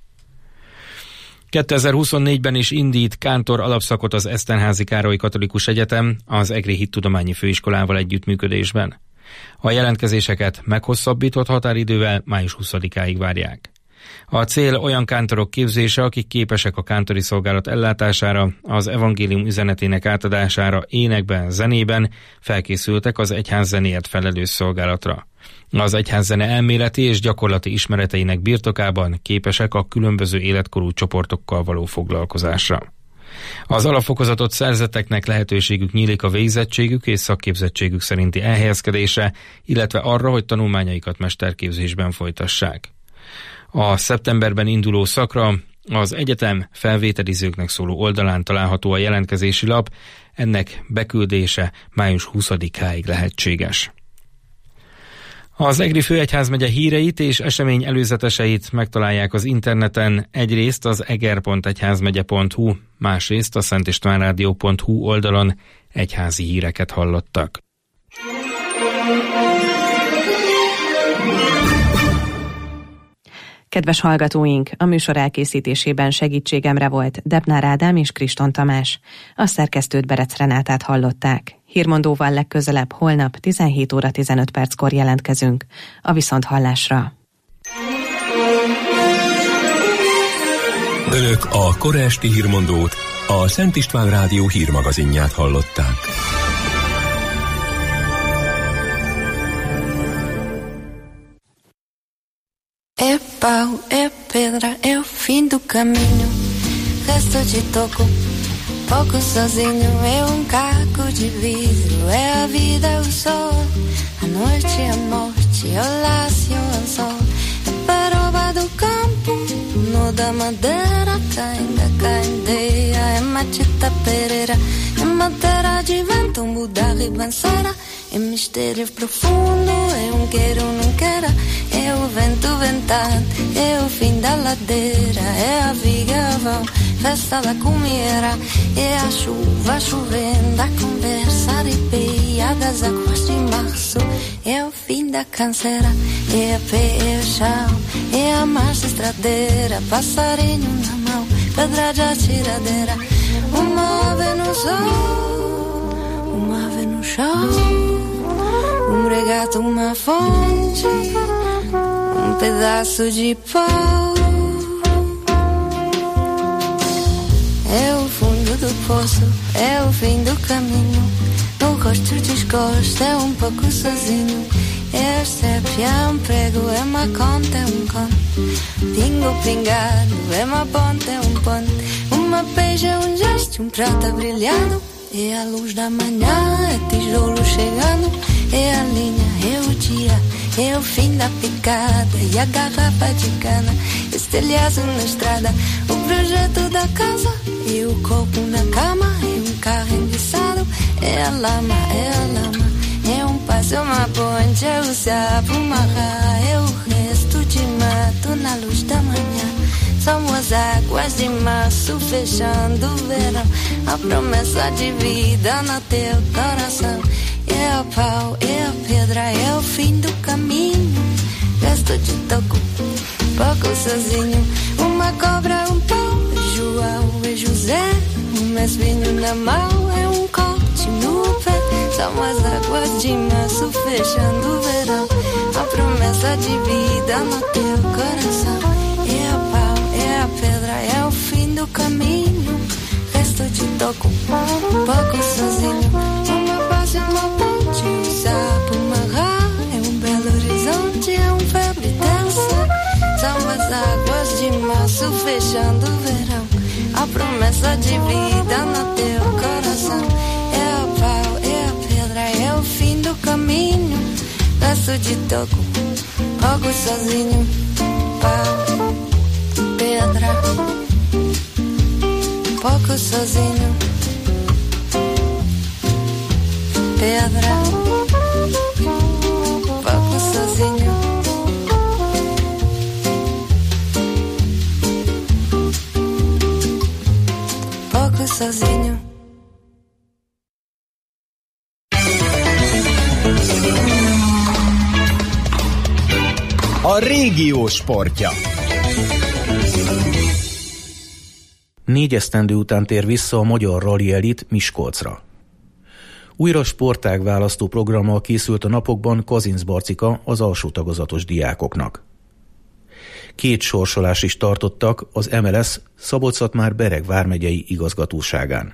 Speaker 4: 2024-ben is indít kántor alapszakot az Eszterházy Károly Katolikus Egyetem az Egri Hittudományi Főiskolával együttműködésben. A jelentkezéseket meghosszabbított határidővel május 20-áig várják. A cél olyan kántorok képzése, akik képesek a kántori szolgálat ellátására, az evangélium üzenetének átadására énekben, zenében, felkészültek az egyházzenéért felelős szolgálatra. Az egyházzene elméleti és gyakorlati ismereteinek birtokában képesek a különböző életkorú csoportokkal való foglalkozásra. Az alapfokozatot szerzetteknek lehetőségük nyílik a végzettségük és szakképzettségük szerinti elhelyezkedésre, illetve arra, hogy tanulmányaikat mesterképzésben folytassák. A szeptemberben induló szakra az egyetem felvételizőknek szóló oldalán található a jelentkezési lap, ennek beküldése május 20-áig lehetséges. Az Egri Főegyházmegye híreit és esemény előzeteseit megtalálják az interneten, egyrészt az eger.egyházmegye.hu, másrészt a szentistvánradio.hu oldalon. Egyházi híreket hallottak.
Speaker 10: Kedves hallgatóink, a műsor elkészítésében segítségemre volt Debnár Ádám és Kriston Tamás. A szerkesztőt Berec Renátát hallották. Hírmondóval legközelebb holnap 17 óra 15 perckor jelentkezünk. A viszonthallásra.
Speaker 3: Önök a kora esti hírmondót, a Szent István Rádió hírmagazinját hallották.
Speaker 15: É pau, é pedra, é o fim do caminho. Resto de toco, pouco sozinho. É caco de vidro, é a vida, é o sol. A noite é a morte, é o laço, é o anzol. É peroba do campo, no da madeira. Cainga, caindeia, é matita pereira. É madeira de vento, muda ribanceira. É mistério profundo, é queiro, não queira. É o vento ventante, é o fim da ladeira. É a viga, vão, festa da comida. É a chuva chovendo, a conversa arrepia das águas de março. É o fim da canseira, é a pé, é o chão. É a marcha estradeira, passarinho na mão, pedra de atiradeira. Uma ave no sol, uma ave no chão. Regato, uma fonte, pedaço de pau. É o fundo do poço, é o fim do caminho. No rosto desgosto, é pouco sozinho. É sépia, é prego, é uma conta, é conto. Pingo pingado, é uma ponte, é ponte. Uma beija, gesto, prata brilhando. É a luz da manhã, é tijolo chegando. É a linha, é o dia, é o fim da picada. E a garrafa de cana, estelhaço na estrada. O projeto da casa, e o copo na cama. É um carro enguiçado, é a lama, é a lama. É um passo, é uma ponte, é o sapo, uma rá. É o resto de mato na luz da manhã. São as águas de março fechando o verão. A promessa de vida no teu coração. É o pau, é a pedra, é o fim do caminho. Gesto de toco, pouco sozinho. Uma cobra, um pau, é João, é José. Um espinho na mão, é um corte no pé. São as águas de março fechando o verão. A promessa de vida no teu coração. É o pau, é a pedra, é o fim do caminho. Resto de toco, pouco sozinho. Uma paz, uma ponte, um sapo, uma rá. É um belo horizonte, é um febre dança. São as águas de março fechando o verão. A promessa de vida no teu coração. É o pau, é a pedra, é o fim do caminho. Resto de toco, pouco sozinho. Pau, pedra, pouco sozinho. Pedra, pouco sozinho. Pouco sozinho.
Speaker 16: A régió sportja.
Speaker 17: 4 esztendő után tér vissza a magyar rali elit Miskolcra. Újra sportág választó programmal készült a napokban Kazinc Barcika az alsó tagozatos diákoknak. 2 sorsolást is tartottak az MLS Szabolcs-Szatmár-Bereg vármegyei igazgatóságán.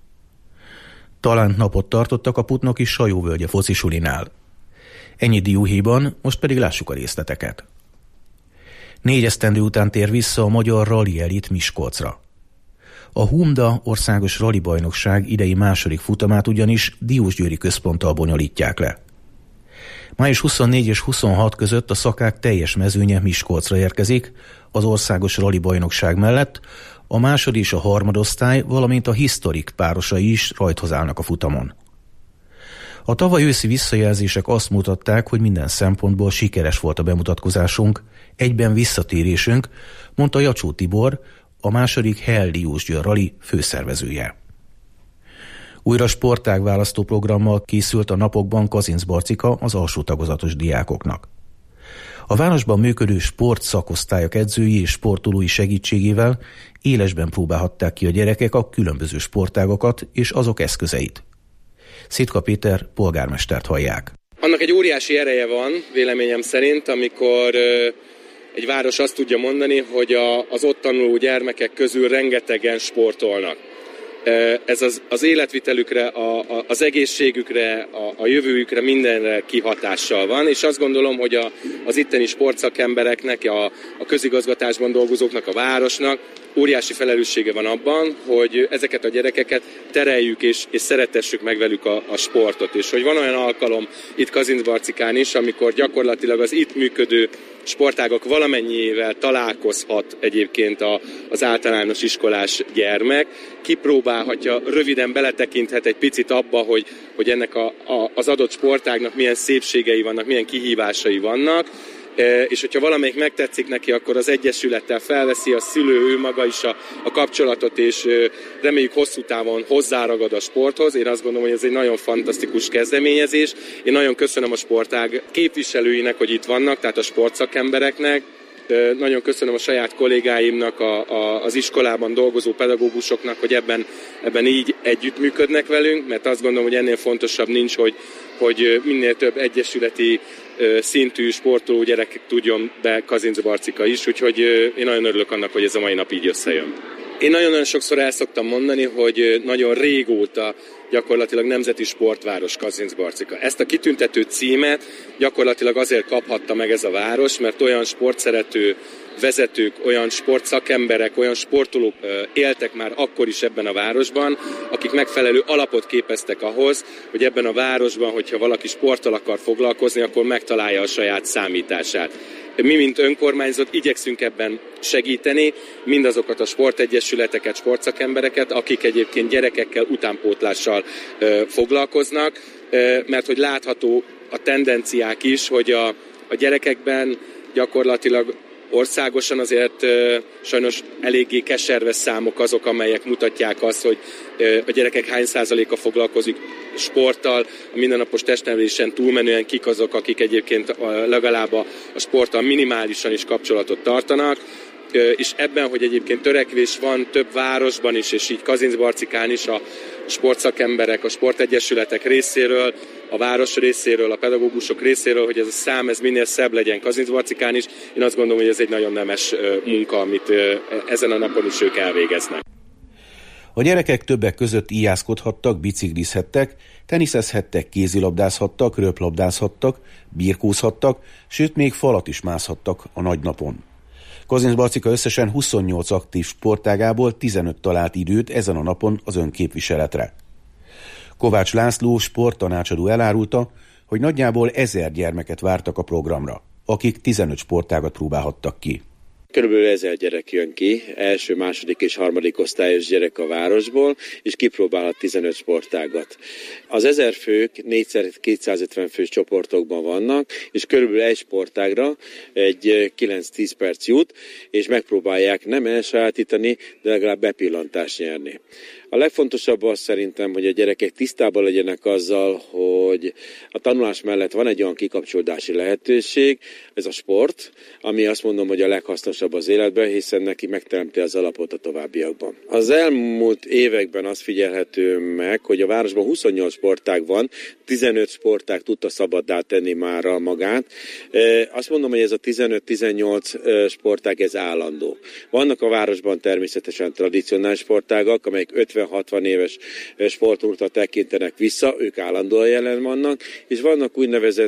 Speaker 17: Talánt napot tartottak a putnoki Sajóvölgye focisulinál. Ennyi dióhéjban, most pedig lássuk a részleteket. 4 esztendő után tér vissza a magyar rali elit Miskolcra. A Humda országos rali bajnokság idei második futamát ugyanis Diósgyőri központtal bonyolítják le. Május 24 és 26 között a szakák teljes mezőnye Miskolcra érkezik, az országos rali bajnokság mellett a második és a harmadosztály, valamint a historik párosai is rajthoz állnak a futamon. A tavaly őszi visszajelzések azt mutatták, hogy minden szempontból sikeres volt a bemutatkozásunk, egyben visszatérésünk, mondta Jacsó Tibor, a második Hell Diósgyőr rali főszervezője. Újra sportág választó programmal készült a napokban Kazinc Barcika az alsó tagozatos diákoknak. A városban működő sportszakosztályok edzői és sportolói segítségével élesben próbálhatták ki a gyerekek a különböző sportágokat és azok eszközeit. Szitka Péter polgármestert hallják.
Speaker 18: Annak egy óriási ereje van, véleményem szerint, amikor egy város azt tudja mondani, hogy az ott tanuló gyermekek közül rengetegen sportolnak. Ez az életvitelükre, az egészségükre, a jövőjükre, mindenre kihatással van, és azt gondolom, hogy az itteni sportszakembereknek, a közigazgatásban dolgozóknak, a városnak óriási felelőssége van abban, hogy ezeket a gyerekeket tereljük és szeretessük meg velük a sportot. És hogy van olyan alkalom itt Kazincbarcikán is, amikor gyakorlatilag az itt működő sportágok valamennyiével találkozhat egyébként az általános iskolás gyermek, kipróbálhatja, röviden beletekinthet egy picit abba, hogy ennek az adott sportágnak milyen szépségei vannak, milyen kihívásai vannak, és hogyha valamelyik megtetszik neki, akkor az egyesülettel felveszi a szülő, ő maga is a kapcsolatot, és reméljük hosszú távon hozzáragad a sporthoz. Én azt gondolom, hogy ez egy nagyon fantasztikus kezdeményezés. Én nagyon köszönöm a sportág képviselőinek, hogy itt vannak, tehát a sportszakembereknek. Nagyon köszönöm a saját kollégáimnak, az iskolában dolgozó pedagógusoknak, hogy ebben így együttműködnek velünk, mert azt gondolom, hogy ennél fontosabb nincs, hogy minél több egyesületi szintű sportoló gyerek tudjon be Kazincbarcika is, úgyhogy én nagyon örülök annak, hogy ez a mai nap így összejön. Én nagyon-nagyon sokszor el szoktam mondani, hogy nagyon régóta gyakorlatilag nemzeti sportváros Kazincbarcika. Ezt a kitüntető címet gyakorlatilag azért kaphatta meg ez a város, mert olyan sportszerető vezetők, olyan sportszakemberek, olyan sportolók éltek már akkor is ebben a városban, akik megfelelő alapot képeztek ahhoz, hogy ebben a városban, hogyha valaki sporttal akar foglalkozni, akkor megtalálja a saját számítását. Mi, mint önkormányzat igyekszünk ebben segíteni mindazokat a sportegyesületeket, sportszakembereket, akik egyébként gyerekekkel, utánpótlással foglalkoznak, mert hogy látható a tendenciák is, hogy a gyerekekben gyakorlatilag országosan azért sajnos eléggé keserves számok azok, amelyek mutatják azt, hogy a gyerekek hány százaléka foglalkozik sporttal, a mindennapos testnevelésen túlmenően kik azok, akik egyébként legalább a sporttal minimálisan is kapcsolatot tartanak, és ebben, hogy egyébként törekvés van több városban is, és így Kazincbarcikán is a sportszakemberek, a sportegyesületek részéről, a város részéről, a pedagógusok részéről, hogy ez a szám ez minél szebb legyen Kazincbarcikán is. Én azt gondolom, hogy ez egy nagyon nemes munka, amit ezen a napon is ők elvégeznek.
Speaker 17: A gyerekek többek között íjászkodhattak, biciklizhettek, teniszezhettek, kézilabdázhattak, röplabdázhattak, birkózhattak, sőt még falat is mászhattak a nagynapon. Kazincbarcika összesen 28 aktív sportágából 15 talált időt ezen a napon az önképviseletre. Kovács László sporttanácsadó elárulta, hogy nagyjából 1000 gyermeket vártak a programra, akik 15 sportágat próbálhattak ki.
Speaker 19: Körülbelül 1000 gyerek jön ki, első, második és harmadik osztályos gyerek a városból, és kipróbálhat 15 sportágat. Az 1000 fők 4x250 fős csoportokban vannak, és körülbelül egy sportágra egy 9-10 perc jut, és megpróbálják nem elsajátítani, de legalább bepillantást nyerni. A legfontosabb az szerintem, hogy a gyerekek tisztában legyenek azzal, hogy a tanulás mellett van egy olyan kikapcsolódási lehetőség, ez a sport, ami azt mondom, hogy a leghasznosabb az életben, hiszen neki megteremti az alapot a továbbiakban. Az elmúlt években azt figyelhető meg, hogy a városban 28 sportág van, 15 sportág tudta szabaddá tenni mára magát. Azt mondom, hogy ez a 15-18 sportág, ez állandó. Vannak a városban természetesen tradicionális sportágak, amelyek 50-60 éves sportolókra tekintenek vissza, ők állandóan jelen vannak, és vannak úgynevezett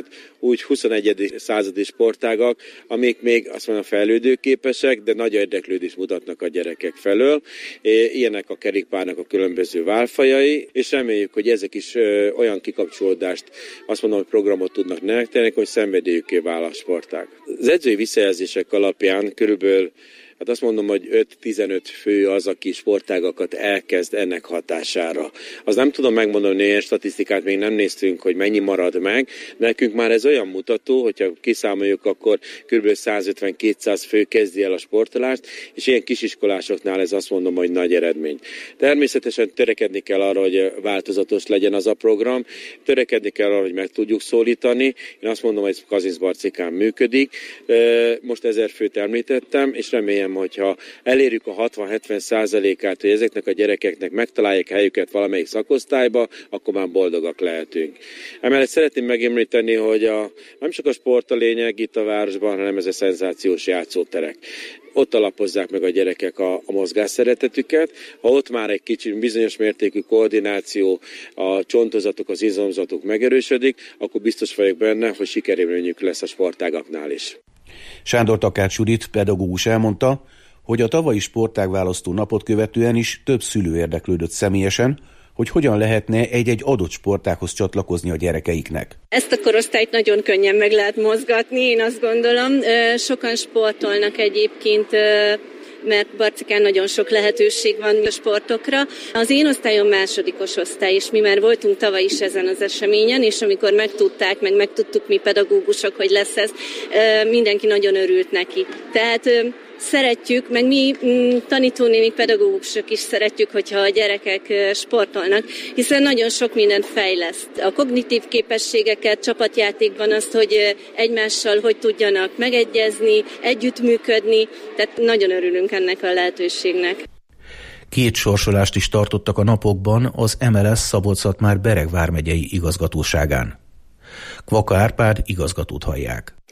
Speaker 19: 21. századi sportágak, amik még azt mondom fejlődőképesek, de nagy érdeklődést mutatnak a gyerekek felől. Ilyenek a kerékpárnak a különböző válfajai, és reméljük, hogy ezek is olyan kikapcsolódást, azt mondom, hogy programot tudnak nektek, hogy szenvedélyükké vál a sportág. Az edzői visszajelzések alapján körülbelül hát azt mondom, hogy 5-15 fő az, aki sportágakat elkezd ennek hatására. Az nem tudom megmondani, ilyen statisztikát még nem néztünk, hogy mennyi marad meg. Nekünk már ez olyan mutató, hogyha kiszámoljuk, akkor kb. 150-200 fő kezdi el a sportolást, és ilyen kisiskolásoknál ez azt mondom, hogy nagy eredmény. Természetesen törekedni kell arra, hogy változatos legyen az a program, törekedni kell arra, hogy meg tudjuk szólítani. Én azt mondom, hogy ez Kazincbarcikán működik. Most 1000 főt említettem, és remélem, hogyha elérjük a 60-70%-át, hogy ezeknek a gyerekeknek megtalálják helyüket valamelyik szakosztályba, akkor már boldogak lehetünk. Emellett szeretném megemlíteni, hogy nem csak a sport a lényeg itt a városban, hanem ez a szenzációs játszóterek. Ott alapozzák meg a gyerekek a mozgásszeretetüket. Ha ott már egy kicsit bizonyos mértékű koordináció, a csontozatok, az izomzatok megerősödik, akkor biztos vagyok benne, hogy sikerélményük lesz a sportágaknál is.
Speaker 17: Sándor Takács Judit pedagógus elmondta, hogy a tavalyi sportágválasztó napot követően is több szülő érdeklődött személyesen, hogy hogyan lehetne egy-egy adott sportághoz csatlakozni a gyerekeiknek.
Speaker 20: Ezt a korosztályt nagyon könnyen meg lehet mozgatni, én azt gondolom. Sokan sportolnak egyébként, mert Barcikán nagyon sok lehetőség van a sportokra. Az én osztályom másodikos osztály, és mi már voltunk tavaly is ezen az eseményen, és amikor megtudtuk mi pedagógusok, hogy lesz ez, mindenki nagyon örült neki. Tehát szeretjük, meg mi tanítónéni pedagógusok is szeretjük, hogyha a gyerekek sportolnak, hiszen nagyon sok mindent fejleszt. A kognitív képességeket, csapatjátékban azt, hogy egymással hogy tudjanak megegyezni, együttműködni, tehát nagyon örülünk ennek a lehetőségnek.
Speaker 17: 2 sorsolást is tartottak a napokban az MLS Szabolcs-Szatmár-Bereg vármegyei igazgatóságán. Kvaka Árpád igazgatót hallják.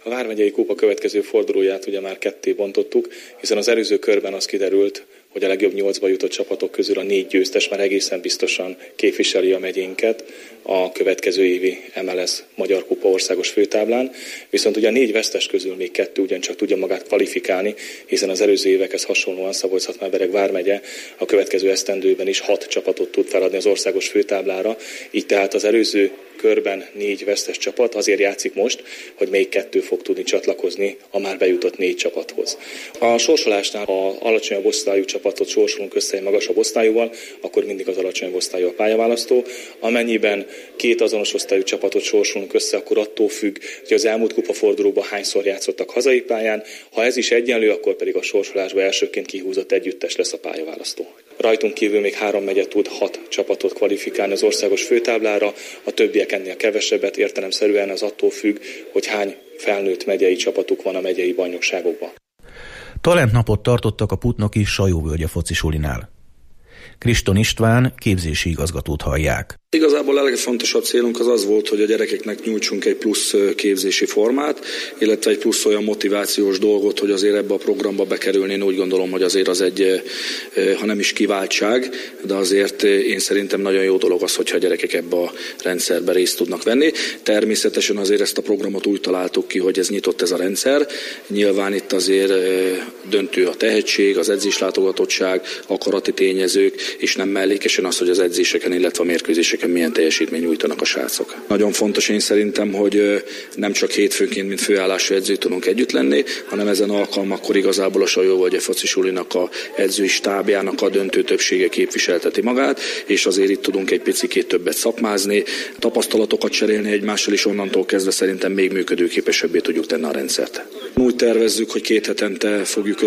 Speaker 21: A Vármegyei Kupa következő fordulóját ugye már ketté bontottuk, hiszen az előző körben az kiderült, hogy a legjobb 8-ba jutott csapatok közül a 4 győztes már egészen biztosan képviseli a megyénket a következő évi MLS Magyar Kupa országos főtáblán, viszont ugye a 4 vesztes közül még 2 ugyancsak tudja magát kvalifikálni, hiszen az előző évekhez hasonlóan Szabolcs-Szatmár-Bereg vármegye a következő esztendőben is 6 csapatot tud feladni az országos főtáblára, így tehát az előző körben 4 vesztes csapat azért játszik most, hogy még 2 fog tudni csatlakozni a már bejutott 4 csapathoz. A sorsolásnál, ha alacsonyabb osztályú csapatot sorsolunk össze egy magasabb osztályúval, akkor mindig az alacsonyabb osztályú a pályaválasztó. Amennyiben 2 azonos osztályú csapatot sorsolunk össze, akkor attól függ, hogy az elmúlt kupafordulóban hányszor játszottak hazai pályán. Ha ez is egyenlő, akkor pedig a sorsolásba elsőként kihúzott együttes lesz a pályaválasztó. Rajtunk kívül még 3 megye tud 6 csapatot kvalifikálni az országos főtáblára, a többiek ennél kevesebbet, értelemszerűen az attól függ, hogy hány felnőtt megyei csapatuk van a megyei bajnokságokban.
Speaker 17: Talentnapot tartottak a putnoki Sajóvölgye focisulinál. Kriston István képzési igazgatót hallják.
Speaker 22: Igazából a legfontosabb célunk az volt, hogy a gyerekeknek nyújtsunk egy plusz képzési formát, illetve egy plusz olyan motivációs dolgot, hogy azért ebbe a programba bekerülni. Én úgy gondolom, hogy azért az egy, ha nem is kiváltság, de azért én szerintem nagyon jó dolog az, hogyha a gyerekek ebbe a rendszerbe részt tudnak venni. Természetesen azért ezt a programot úgy találtuk ki, hogy ez nyitott ez a rendszer. Nyilván itt azért döntő a tehetség, az edzéslátogatottság, akarati tényezők, és nem mellékesen az, hogy az edzéseken, illetve a mérkőzéseken milyen teljesítmény nyújtanak a srácok. Nagyon fontos én szerintem, hogy nem csak hétfőnként, mint főállású edző tudunk együtt lenni, hanem ezen alkalmakkor igazából a Sajóvölgye focisulinak a edzői stábjának a döntő többsége képviselteti magát, és azért itt tudunk egy picikét többet szakmázni, tapasztalatokat cserélni egymással, és onnantól kezdve szerintem még működőképesebbé tudjuk tenni a rendszert. Úgy tervezzük, hogy 2 hetente fogjuk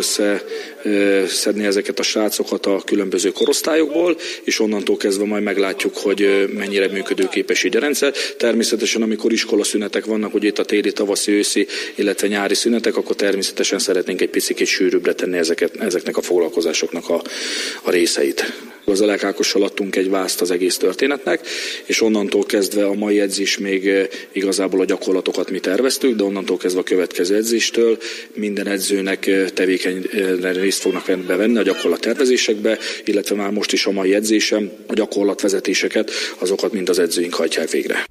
Speaker 22: összeszedni ezeket a srácokat a különböző korosztályokból, és onnantól kezdve majd meglátjuk, hogy mennyire működőképes így a rendszer. Természetesen, amikor iskolaszünetek vannak, hogy itt a téli, tavaszi, őszi, illetve nyári szünetek, akkor természetesen szeretnénk egy picit sűrűbbre tenni ezeknek a foglalkozásoknak a részeit. Az Elek Ákossal adtunk egy vázt az egész történetnek, és onnantól kezdve a mai edzés még igazából a gyakorlatokat mi terveztük, de onnantól kezdve a következő edzéstől minden edzőnek tevékenyre részt fognak bevenni a gyakorlattervezésekbe, illetve már most is a mai edzésem a gyakorlatvezetéseket, azokat mind az edzőink hajtják végre.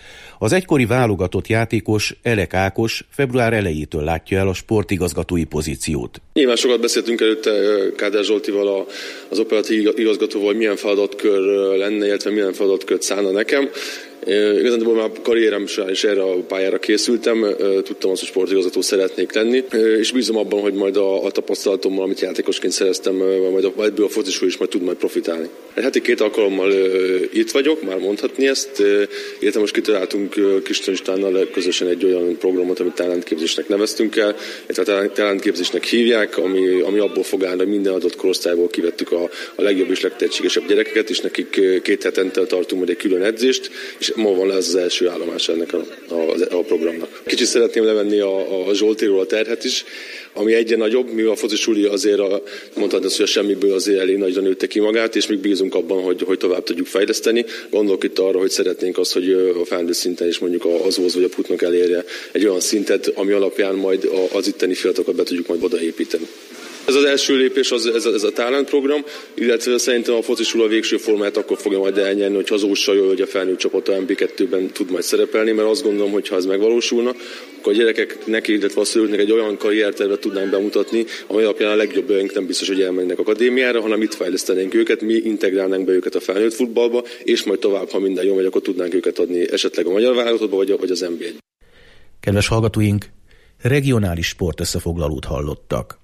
Speaker 17: Az egykori válogatott játékos Elek Ákos február elejétől látja el a sportigazgatói pozíciót.
Speaker 23: Nyilván sokat beszéltünk előtte Kádár Zsoltival, az operatív igazgatóval, hogy milyen feladatkör lenne, illetve milyen feladatkört szánna nekem. Igazából már karrierem során is erre a pályára készültem, tudtam azt, hogy sportigazgató szeretnék lenni, és bízom abban, hogy majd a tapasztalatommal, amit játékosként szereztem, majd ebből a focisról is majd tud majd profitálni. Heti 2 alkalommal itt vagyok, már mondhatni ezt, illetve most kitaláltunk Kriston Istvánnal közösen egy olyan programot, amit talentképzésnek neveztünk el, illetve talentképzésnek hívják, ami abból fog állni, hogy minden adott korosztályból kivettük a legjobb és legtehetségesebb gyerekeket, és nekik 2 hetente tartunk majd egy külön edzést, és ma van ez az első állomás ennek a programnak. Kicsit szeretném levenni a Zsoltiról a terhet is, ami egyre nagyobb, mivel a focisuli azért mondhatni, hogy a semmiből azért elég nagyra nőtte ki magát, és még bízunk abban, hogy tovább tudjuk fejleszteni. Gondolok itt arra, hogy szeretnénk azt, hogy a felnőtt szinten is mondjuk az OZ vagy a Putnok elérje egy olyan szintet, ami alapján majd az itteni fiatalokat be tudjuk majd odaépíteni. Ez az első lépés, ez a talent program, illetve szerintem a focisul a végső formát akkor fogja majd elnyerni, hogy az OZ Sajó, a felnőtt csapat a MB2-ben tud majd szerepelni, mert azt gondolom, hogy ha ez megvalósulna, akkor a gyerekeknek, illetve a szülőknek egy olyan karriertervet tudnánk bemutatni, amely alapján a legjobbjaink nem biztos, hogy elmennek akadémiára, hanem itt fejlesztenénk őket, mi integrálnánk be őket a felnőtt futballba, és majd tovább, ha minden jó megy, akkor tudnánk őket adni esetleg a magyar válogatottba, vagy az NB1.
Speaker 17: Kedves hallgatóink, regionális sportösszefoglalót hallottak.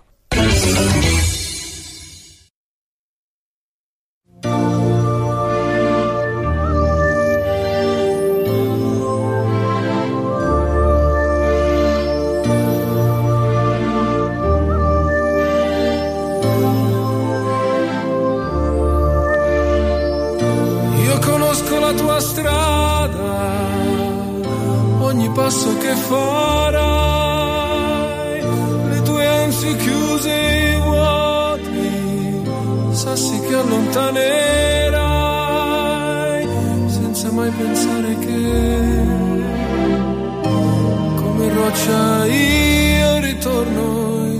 Speaker 24: Io conosco la tua strada, ogni passo che farai, le tue ansie chiuse e vuoti, sassi che allontanerai, senza mai pensare che come goccia io ritorno in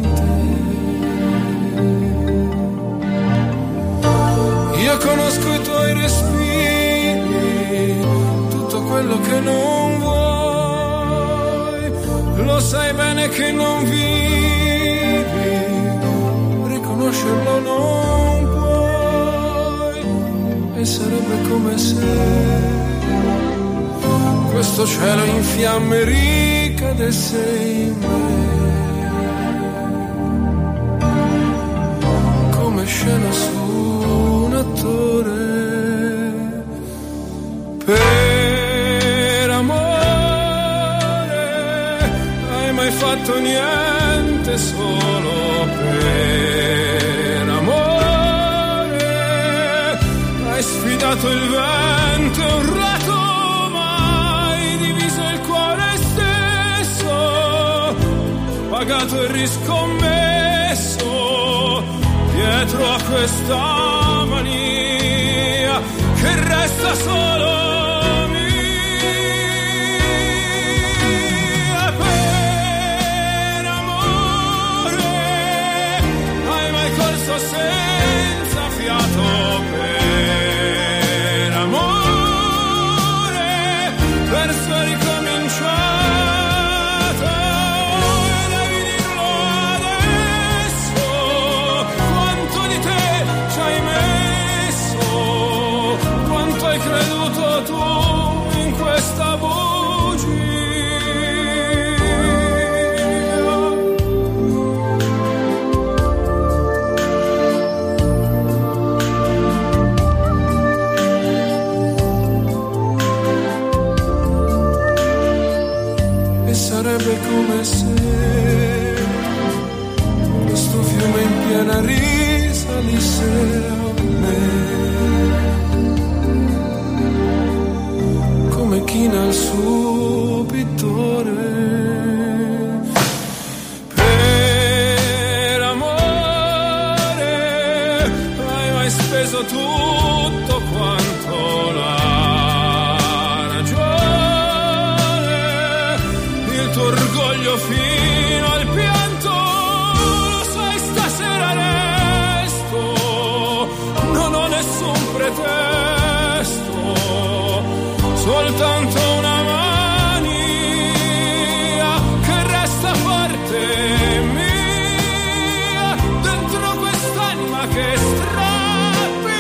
Speaker 24: te. Io conosco i tuoi respiri, tutto quello che non vuoi, lo sai bene che non vivi, riconoscerlo non puoi, e sarebbe come se questo cielo in fiamme ricadesse in me, come scena su un attore. Per amore hai mai fatto niente solo per amore? Hai sfidato il vento e urlato, pagato e riscommesso dietro a questa mania che resta solo mia. Per amore hai mai corso senza fiato? Per amore perso e ricominciato. Hai creduto tu in questa bugia? E sarebbe come se questo fiume in piena risalisse a me, come china il suo pittore. Per amore hai mai speso tutto quanto la ragione, il tuo orgoglio fino al pianto, lo sai stasera resto, non ho nessun pretesto, soltanto una mania che resta forte mia dentro quest'anima che strappi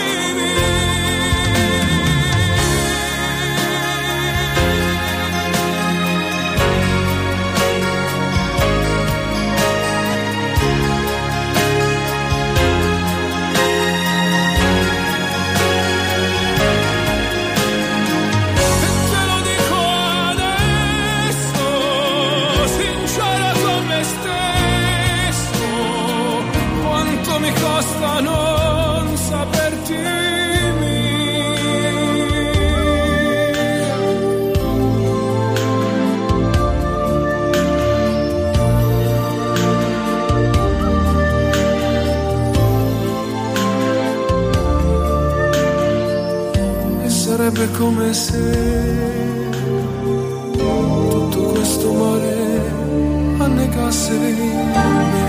Speaker 24: non saperti e sarebbe come se tutto questo mare annegasse in me.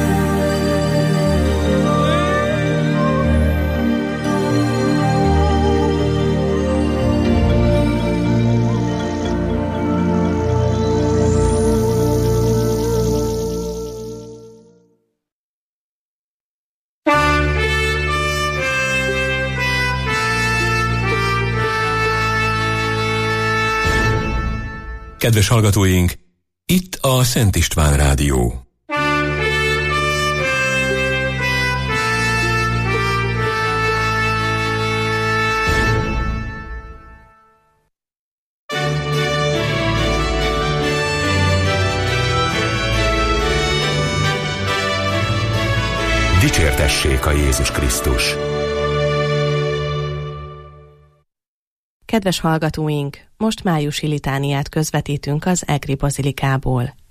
Speaker 3: Kedves hallgatóink, itt a Szent István Rádió. Dicsértessék a Jézus Krisztus!
Speaker 10: Kedves hallgatóink, most májusi litániát közvetítünk az Egri Bazilikából.